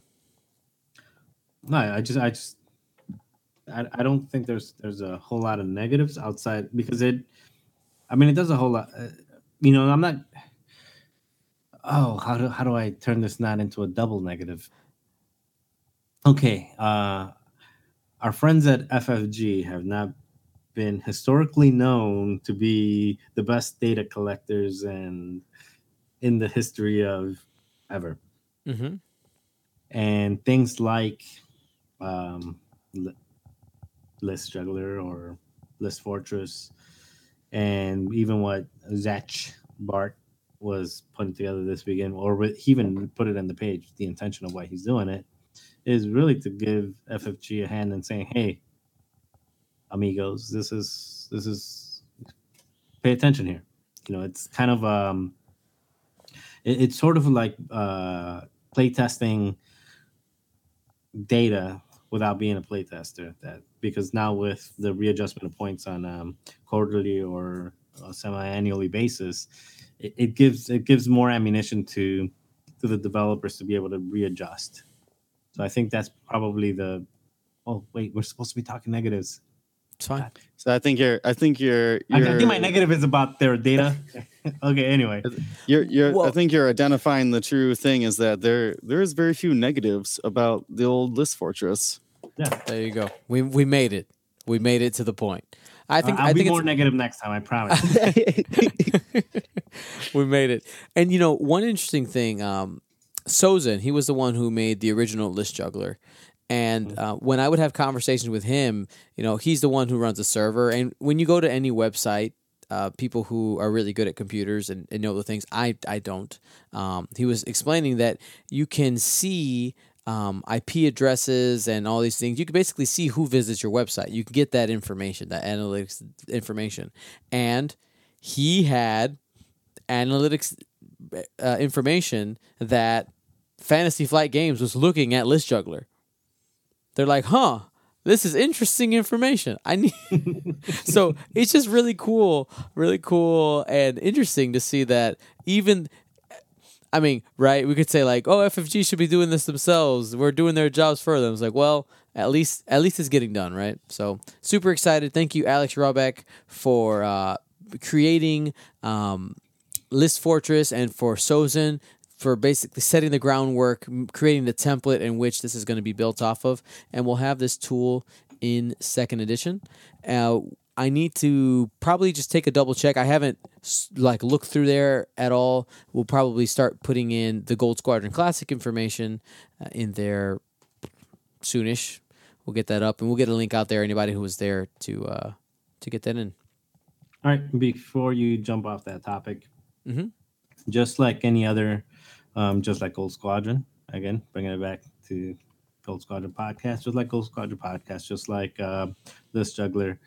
no. I just I just I, I don't think there's there's a whole lot of negatives outside, because it. I mean, it does a whole lot. Uh, you know, I'm not. Oh, how do how do I turn this not into a double negative? Okay, uh, our friends at F F G have not been historically known to be the best data collectors and in the history of ever. Mm-hmm. And things like um, Li- List Juggler or List Fortress, and even what Zach Bart was putting together this weekend, or he even put it on the page, the intention of why he's doing it, is really to give F F G a hand and saying, hey, amigos, this is, this is, pay attention here. You know, it's kind of, um, it, it's sort of like uh, playtesting data without being a playtester. That because now with the readjustment of points on um, quarterly or a semi-annually basis, it, it gives it gives more ammunition to to the developers to be able to readjust. So I think that's probably the. Oh wait, we're supposed to be talking negatives. It's fine. So I think you're. I think you're. I, you're I think my negative is about their data. Okay, anyway. You're, you're, Well- I think you're identifying the true thing is that there there is very few negatives about the old List Fortress. Yeah, There you go. We we made it. We made it to the point. I think I'll I be think more it's, negative next time. I promise. we made it. And you know, one interesting thing, um, Sozin, he was the one who made the original List Juggler. And uh, when I would have conversations with him, you know, he's the one who runs the server. And when you go to any website, uh, people who are really good at computers and, and know the things, I I don't. Um, he was explaining that you can see um, I P addresses and all these things. You can basically see who visits your website. You can get that information, that analytics information. And he had analytics uh, information that Fantasy Flight Games was looking at List Juggler. They're like, huh, this is interesting information. I need so it's just really cool, really cool and interesting to see that even I mean, right, we could say like, oh, F F G should be doing this themselves. We're doing their jobs for them. It's like, well, at least at least it's getting done, right? So super excited. Thank you, Alex Robeck, for uh, creating um, List Fortress and for Sozin for basically setting the groundwork, creating the template in which this is going to be built off of. And we'll have this tool in second edition. Uh, I need to probably just take a double check. I haven't like looked through there at all. We'll probably start putting in the Gold Squadron Classic information uh, in there soonish. We'll get that up, and we'll get a link out there. Anybody who was there to uh, to get that in. All right. Before you jump off that topic, mm-hmm. just like any other, um, just like Gold Squadron, again, bringing it back to Gold Squadron podcast, just like Gold Squadron podcast, just like uh, List Juggler.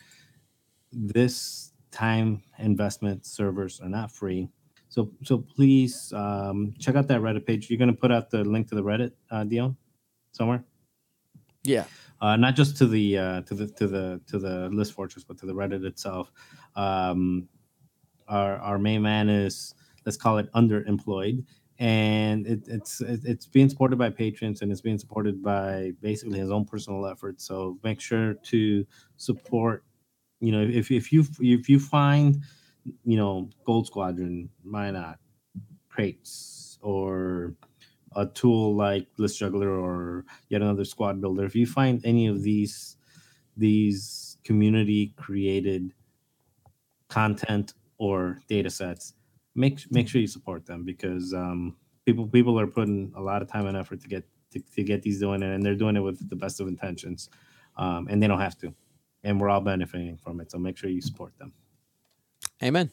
This time investment servers are not free. So so please um, check out that Reddit page. You're going to put out the link to the Reddit, uh, Dion, somewhere? Yeah. Uh, not just to the uh, to the to the to the List Fortress, but to the Reddit itself. Um, our our main man is, let's call it, underemployed, and it, it's it, it's being supported by patrons, and it's being supported by basically his own personal efforts. So make sure to support. You know, if if you if you find, you know, Gold Squadron, why not crates or a tool like List Juggler or yet another squad builder? If you find any of these these community created content or data sets, make make sure you support them, because um, people people are putting a lot of time and effort to get to, to get these doing it, and they're doing it with the best of intentions, um, and they don't have to. And we're all benefiting from it. So make sure you support them. Amen.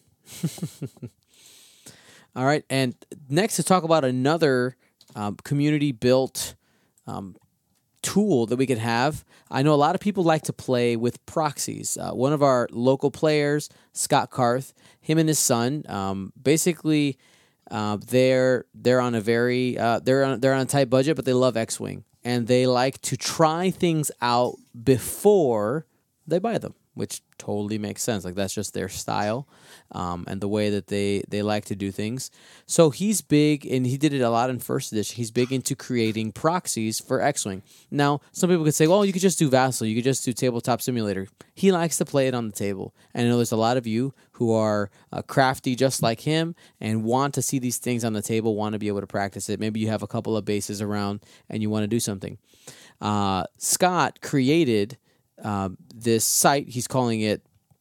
All right. And next to talk about another um, community-built um, tool that we could have. I know a lot of people like to play with proxies. Uh, one of our local players, Scott Carth, him and his son, um, basically uh, they're they're on a very uh, they're on, they're on a tight budget, but they love X-Wing, and they like to try things out before they buy them, which totally makes sense. Like, that's just their style um, and the way that they, they like to do things. So he's big, and he did it a lot in first edition. He's big into creating proxies for X-Wing. Now, some people could say, well, you could just do Vassal. You could just do Tabletop Simulator. He likes to play it on the table. And I know there's a lot of you who are uh, crafty just like him and want to see these things on the table, want to be able to practice it. Maybe you have a couple of bases around and you want to do something. Uh, Scott created... Uh, this site, he's calling it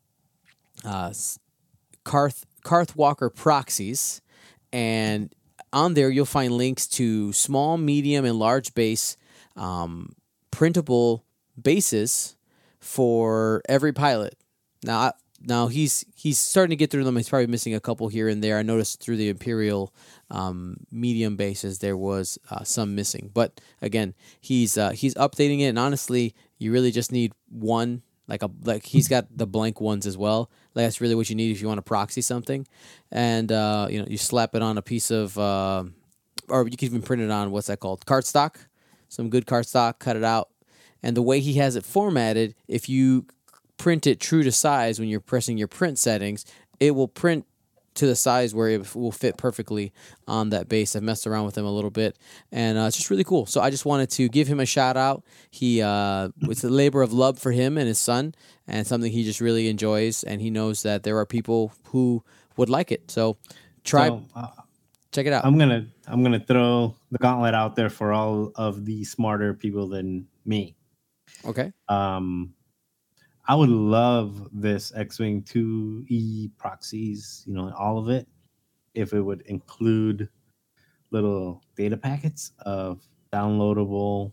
uh, Carth, Carth Walker Proxies, and on there you'll find links to small, medium, and large base um, printable bases for every pilot. Now, I, now he's he's starting to get through them. He's probably missing a couple here and there. I noticed through the Imperial um, medium bases there was uh, some missing, but again, he's uh, he's updating it, and honestly, you really just need one, like a like he's got the blank ones as well. Like, that's really what you need if you want to proxy something, and uh, you know, you slap it on a piece of, uh, or you can even print it on, what's that called, cardstock, some good cardstock, cut it out, and the way he has it formatted, if you print it true to size when you're pressing your print settings, it will print to the size where it will fit perfectly on that base. I've messed around with him a little bit, and uh, it's just really cool. So I just wanted to give him a shout out. He uh, it's a labor of love for him and his son, and something he just really enjoys, and he knows that there are people who would like it. So try, so, uh, check it out. I'm gonna I'm gonna throw the gauntlet out there for all of the smarter people than me. Okay. Um, I would love this X-Wing two E proxies, you know, all of it, if it would include little data packets of downloadable,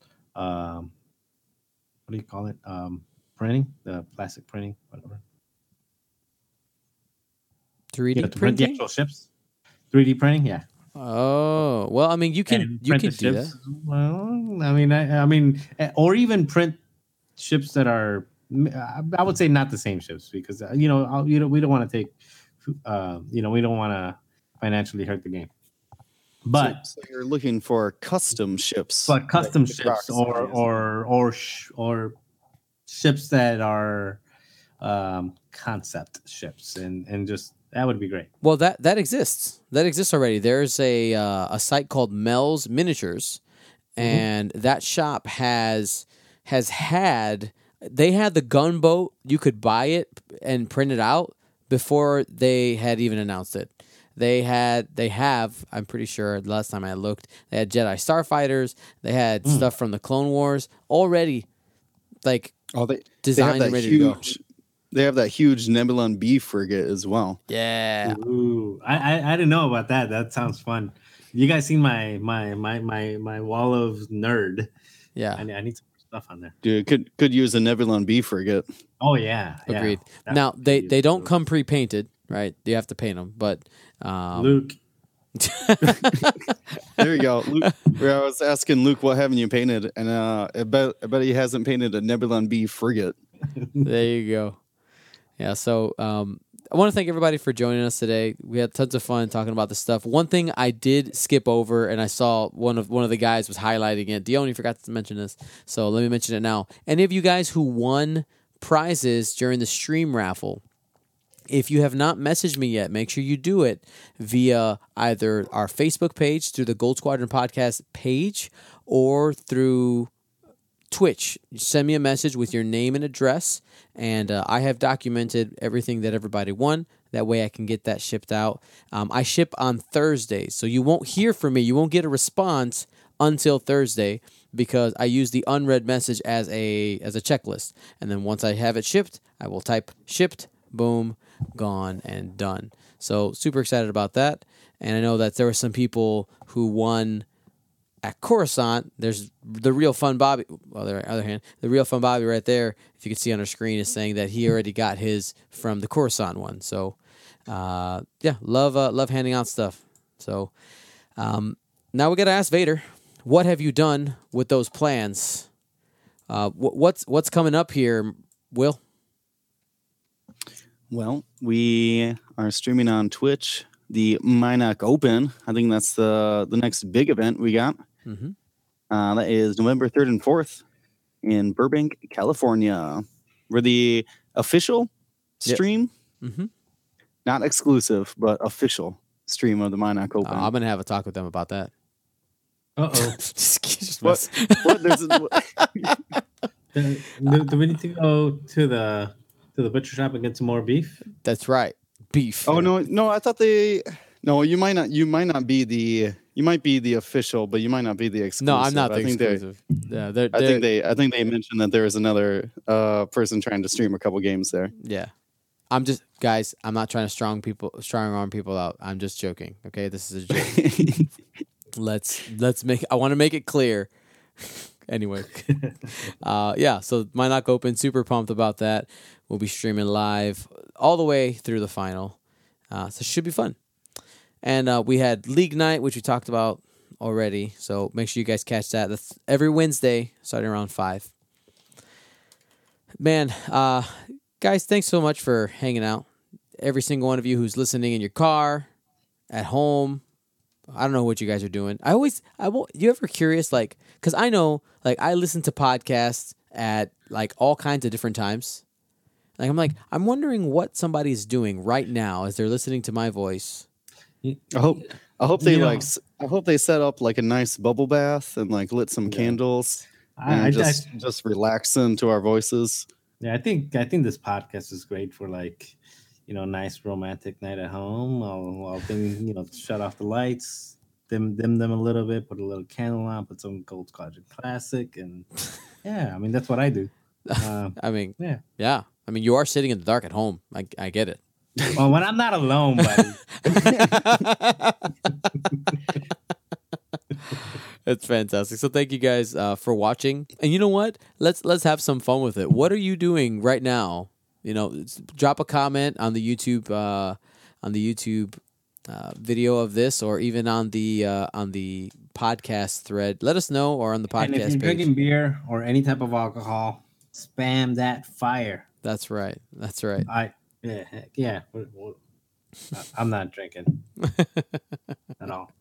um, what do you call it? Um, printing, the plastic printing, whatever. three D you know, to print the printing? actual ships. three D printing, yeah. Oh, well, I mean, you can and you print can the do ships. that. Well, I mean, I, I mean, eh, or even print ships that are, I would say, not the same ships because uh, you know, I'll- you know, we don't want to take, uh, you know, we don't want to financially hurt the game. But so, so you're looking for custom ships, but custom that ships Rock's or using. or or sh- or ships that are um, concept ships, and and just that would be great. Well, that that exists. That exists already. There's a uh, a site called Mel's Miniatures, and that shop has has had they had the gunboat. You could buy it and print it out before they had even announced it. They had they have. I'm pretty sure. The last time I looked, they had Jedi Starfighters. They had stuff from the Clone Wars already, like Oh, they, they have designed that and ready to go. huge. They have that huge Nebulon B frigate as well. Yeah. Ooh, I, I I didn't know about that. That sounds fun. You guys seen my my my my my wall of nerd? Yeah. I need, I need some stuff on there. Dude, could could use a Nebulon B frigate. Oh yeah, yeah. Agreed. That Now would they be they don't cool. come pre-painted, right? You have to paint them, but um, Luke. There you go. Luke, where I was asking Luke, what haven't you painted? And uh, I bet I bet he hasn't painted a Nebulon B frigate. there you go. Yeah. So um, I want to thank everybody for joining us today. We had tons of fun talking about this stuff. One thing I did skip over, and I saw one of one of the guys was highlighting it. Dione forgot to mention this, so let me mention it now. Any of you guys who won prizes during the stream raffle, if you have not messaged me yet, make sure you do it via either our Facebook page through the Gold Squadron Podcast page or through Twitch. Send me a message with your name and address, and uh, I have documented everything that everybody won. That way I can get that shipped out. Um, I ship on Thursdays, so you won't hear from me. You won't get a response until Thursday because I use the unread message as a as a checklist. And then once I have it shipped, I will type shipped, boom, gone, and done. So super excited about that. And I know that there were some people who won at Coruscant. There's the Real Fun Bobby. Well, on the other hand, the Real Fun Bobby right there, if you can see on our screen, is saying that he already got his from the Coruscant one. So, uh, yeah, love uh, love handing out stuff. So, um, now we got to ask Vader, what have you done with those plans? Uh, wh- what's what's coming up here, Will? Well, we are streaming on Twitch the Minoc Open. I think that's the the next big event we got. Mm-hmm. Uh, that is November third and fourth in Burbank, California. We're the official Yep. stream, Mm-hmm. not exclusive, but official stream of the Minoc Open. Uh, I'm gonna have a talk with them about that. Uh oh. just, just What? mess- What? There's a, do, do we need to go to the to the butcher shop and get some more beef? That's right, beef. oh no, no! I thought they. No, you might not. You might not be the. You might be the official, but you might not be the exclusive. No, I'm not the I think exclusive. Yeah, they're, They, I they're, think they. I think they mentioned that there was another uh, person trying to stream a couple games there. yeah. I'm just guys. I'm not trying to strong people, strong arm people out. I'm just joking. Okay, this is a joke. let's let's make. I want to make it clear. Anyway, uh, yeah. So Minoc Open, super pumped about that. We'll be streaming live all the way through the final, uh, so it should be fun. And uh, we had League Night, which we talked about already. So make sure you guys catch that. That's every Wednesday, starting around five. Man, uh, guys, thanks so much for hanging out. Every single one of you who's listening in your car, at home. I don't know what you guys are doing. I always, I will. You ever curious, like, because I know, like, I listen to podcasts at like all kinds of different times. Like, I'm like, I'm wondering what somebody's doing right now as they're listening to my voice. I hope. I hope they You know- like. s- I hope they set up like a nice bubble bath and like lit some Yeah. candles I, and I, just I, just relax into our voices. yeah, I think I think this podcast is great for like, you know, nice romantic night at home. I'll, while things, you know, shut off the lights, dim dim them a little bit, put a little candle on, put some Gold Squadron Classic, and yeah, I mean that's what I do. Uh, I mean, yeah. yeah. I mean, you are sitting in the dark at home. I, I get it. Well, when I'm not alone, buddy. It's fantastic. So thank you guys uh, for watching. And you know what? Let's let's have some fun with it. What are you doing right now? You know, s- drop a comment on the YouTube uh, on the YouTube uh, video of this, or even on the uh, on the podcast thread, let us know, or on the podcast And if you're page. drinking beer or any type of alcohol, spam that fire. That's right. That's right. I yeah heck yeah. We're- we're- I'm not drinking at all.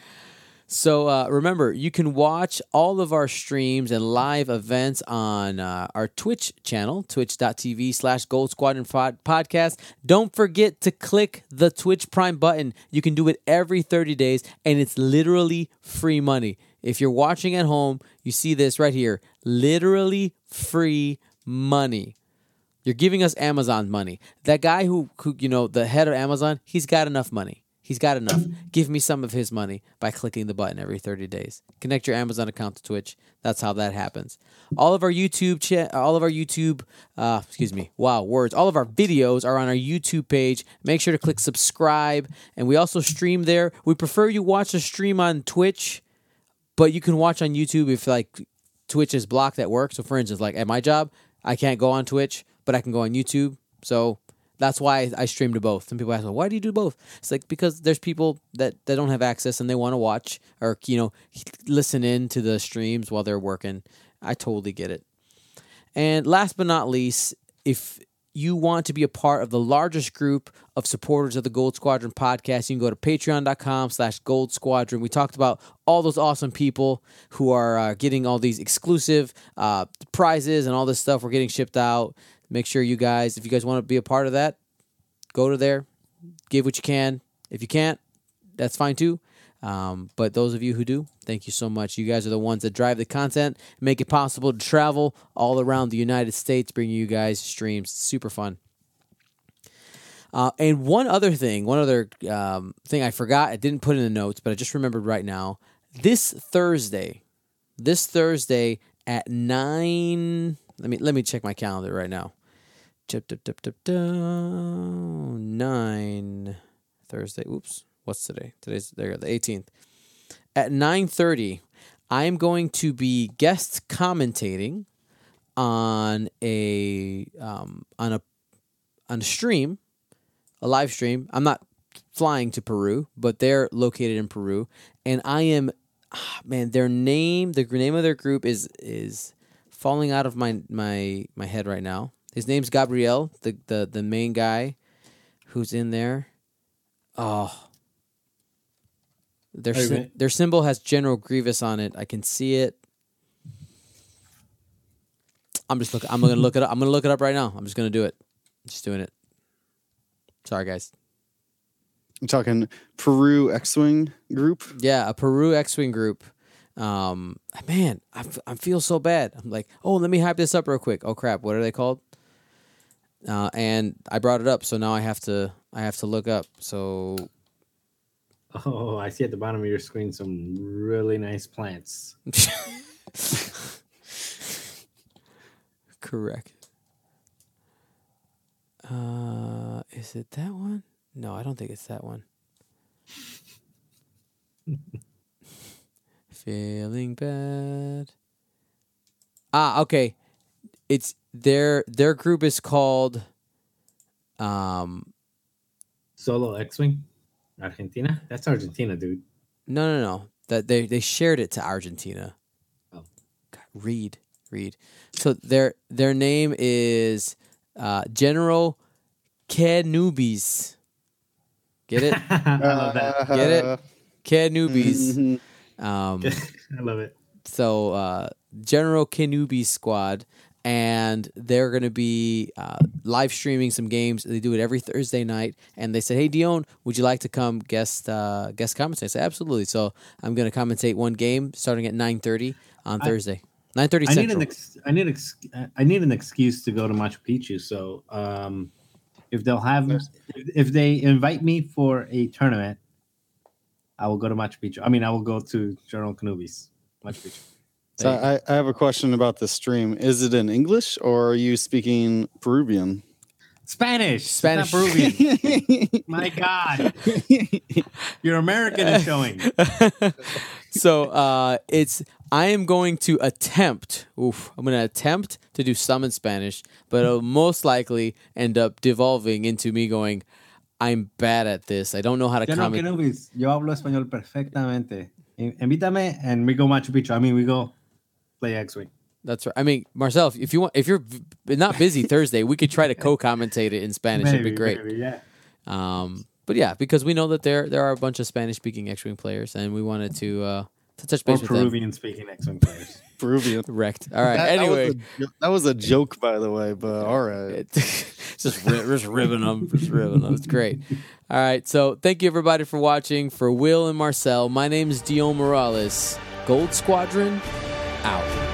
So uh, remember, you can watch all of our streams and live events on uh, our Twitch channel, twitch.tv slash Gold Squadron Pod- Podcast. Don't forget to click the Twitch Prime button. You can do it every thirty days, and it's literally free money. If you're watching at home, you see this right here. Literally free money. You're giving us Amazon money. That guy who, who, you know, the head of Amazon, he's got enough money. He's got enough. Give me some of his money by clicking the button every thirty days. Connect your Amazon account to Twitch. That's how that happens. All of our YouTube, cha- all of our YouTube, uh, excuse me, wow, words. All of our videos are on our YouTube page. Make sure to click subscribe, and we also stream there. We prefer you watch the stream on Twitch, but you can watch on YouTube if like Twitch is blocked at work. So, for instance, like at my job, I can't go on Twitch, but I can go on YouTube. So. That's why I stream to both. Some people ask, well, why do you do both? It's like, because there's people that, that don't have access and they want to watch or, you know, listen in to the streams while they're working. I totally get it. And last but not least, if you want to be a part of the largest group of supporters of the Gold Squadron podcast, you can go to patreon.com slash Gold Squadron. We talked about all those awesome people who are uh, getting all these exclusive uh, prizes and all this stuff. We're getting shipped out. Make sure you guys, if you guys want to be a part of that, go to there, give what you can. If you can't, that's fine too. Um, but those of you who do, thank you so much. You guys are the ones that drive the content, make it possible to travel all around the United States, bringing you guys streams. Super fun. Uh, and one other thing, one other um, thing I forgot, I didn't put in the notes, but I just remembered right now. This Thursday, this Thursday at nine, let me let me check my calendar right now. Chip, dip, dip, dip, dip, nine Thursday. Oops, what's today? Today's there. The eighteenth at nine thirty. I am going to be guest commentating on a um, on a on a stream, a live stream. I'm not flying to Peru, but they're located in Peru, and I am. Ah, man, their name, the name of their group is is falling out of my my my head right now. His name's Gabriel, the, the, the main guy who's in there. Oh. Their sy- their symbol has General Grievous on it. I can see it. I'm just look I'm gonna look it up. I'm gonna look it up right now. I'm just gonna do it. Just doing it. Sorry guys. I'm talking Peru X-Wing group. Yeah, a Peru X-Wing group. Um man, I, f- I feel so bad. I'm like, oh, let me hype this up real quick. Oh crap, what are they called? Uh, and I brought it up, so now I have to I have to look up. So, Oh, I see at the bottom of your screen some really nice plants. correct. Uh, is it that one? No, I don't think it's that one. Feeling bad. Ah, okay. It's their their group is called um Solo X-Wing? Argentina? That's Argentina, dude. no no no. That they, they shared it to Argentina. Oh. God, read. Read. So their their name is uh, General Kenubis. Get it? I love that. Get it? Kenubis. Mhm. Um I love it. So uh, General Kenubi squad, and they're going to be uh, live streaming some games. They do it every Thursday night, and they said, "Hey Dion, would you like to come guest uh, guest commentate?" I said, "Absolutely." So I'm going to commentate one game starting at nine thirty on I- Thursday, nine thirty I need Central. an ex- I need ex- I need an excuse to go to Machu Picchu. So um, if they'll have if, if they invite me for a tournament, I will go to Machu Picchu. I mean, I will go to General Kenubi's Machu Picchu. So I, I have a question about the stream. Is it in English or are you speaking Peruvian? Spanish, it's Spanish. not Peruvian. My God, your American is showing. So uh, it's I am going to attempt. Oof, I'm going to attempt to do some in Spanish, but it'll most likely end up devolving into me going, I'm bad at this. I don't know how to Yo no, comment. Kenubis, yo hablo español perfectamente. In- Invítame and we go Machu Picchu. I mean, we go play X-Wing. That's right. I mean, Marcel, if- if you want, if you're v- not busy Thursday, we could try to co-commentate it in Spanish. It'd be Maybe, great. maybe, yeah. Um, but yeah, because we know that there there are a bunch of Spanish-speaking X-wing players, and we wanted to uh, to touch Or base with them. Peruvian-speaking X-Wing players. Peruvian. Wrecked. All right. That, that was anyway, a, that was a joke, by the way, but all right. it, just ri- just ribbing them, just ribbing them. It's great. All right. So thank you everybody for watching. For Will and Marcel, my name is Dion Morales. Gold Squadron out.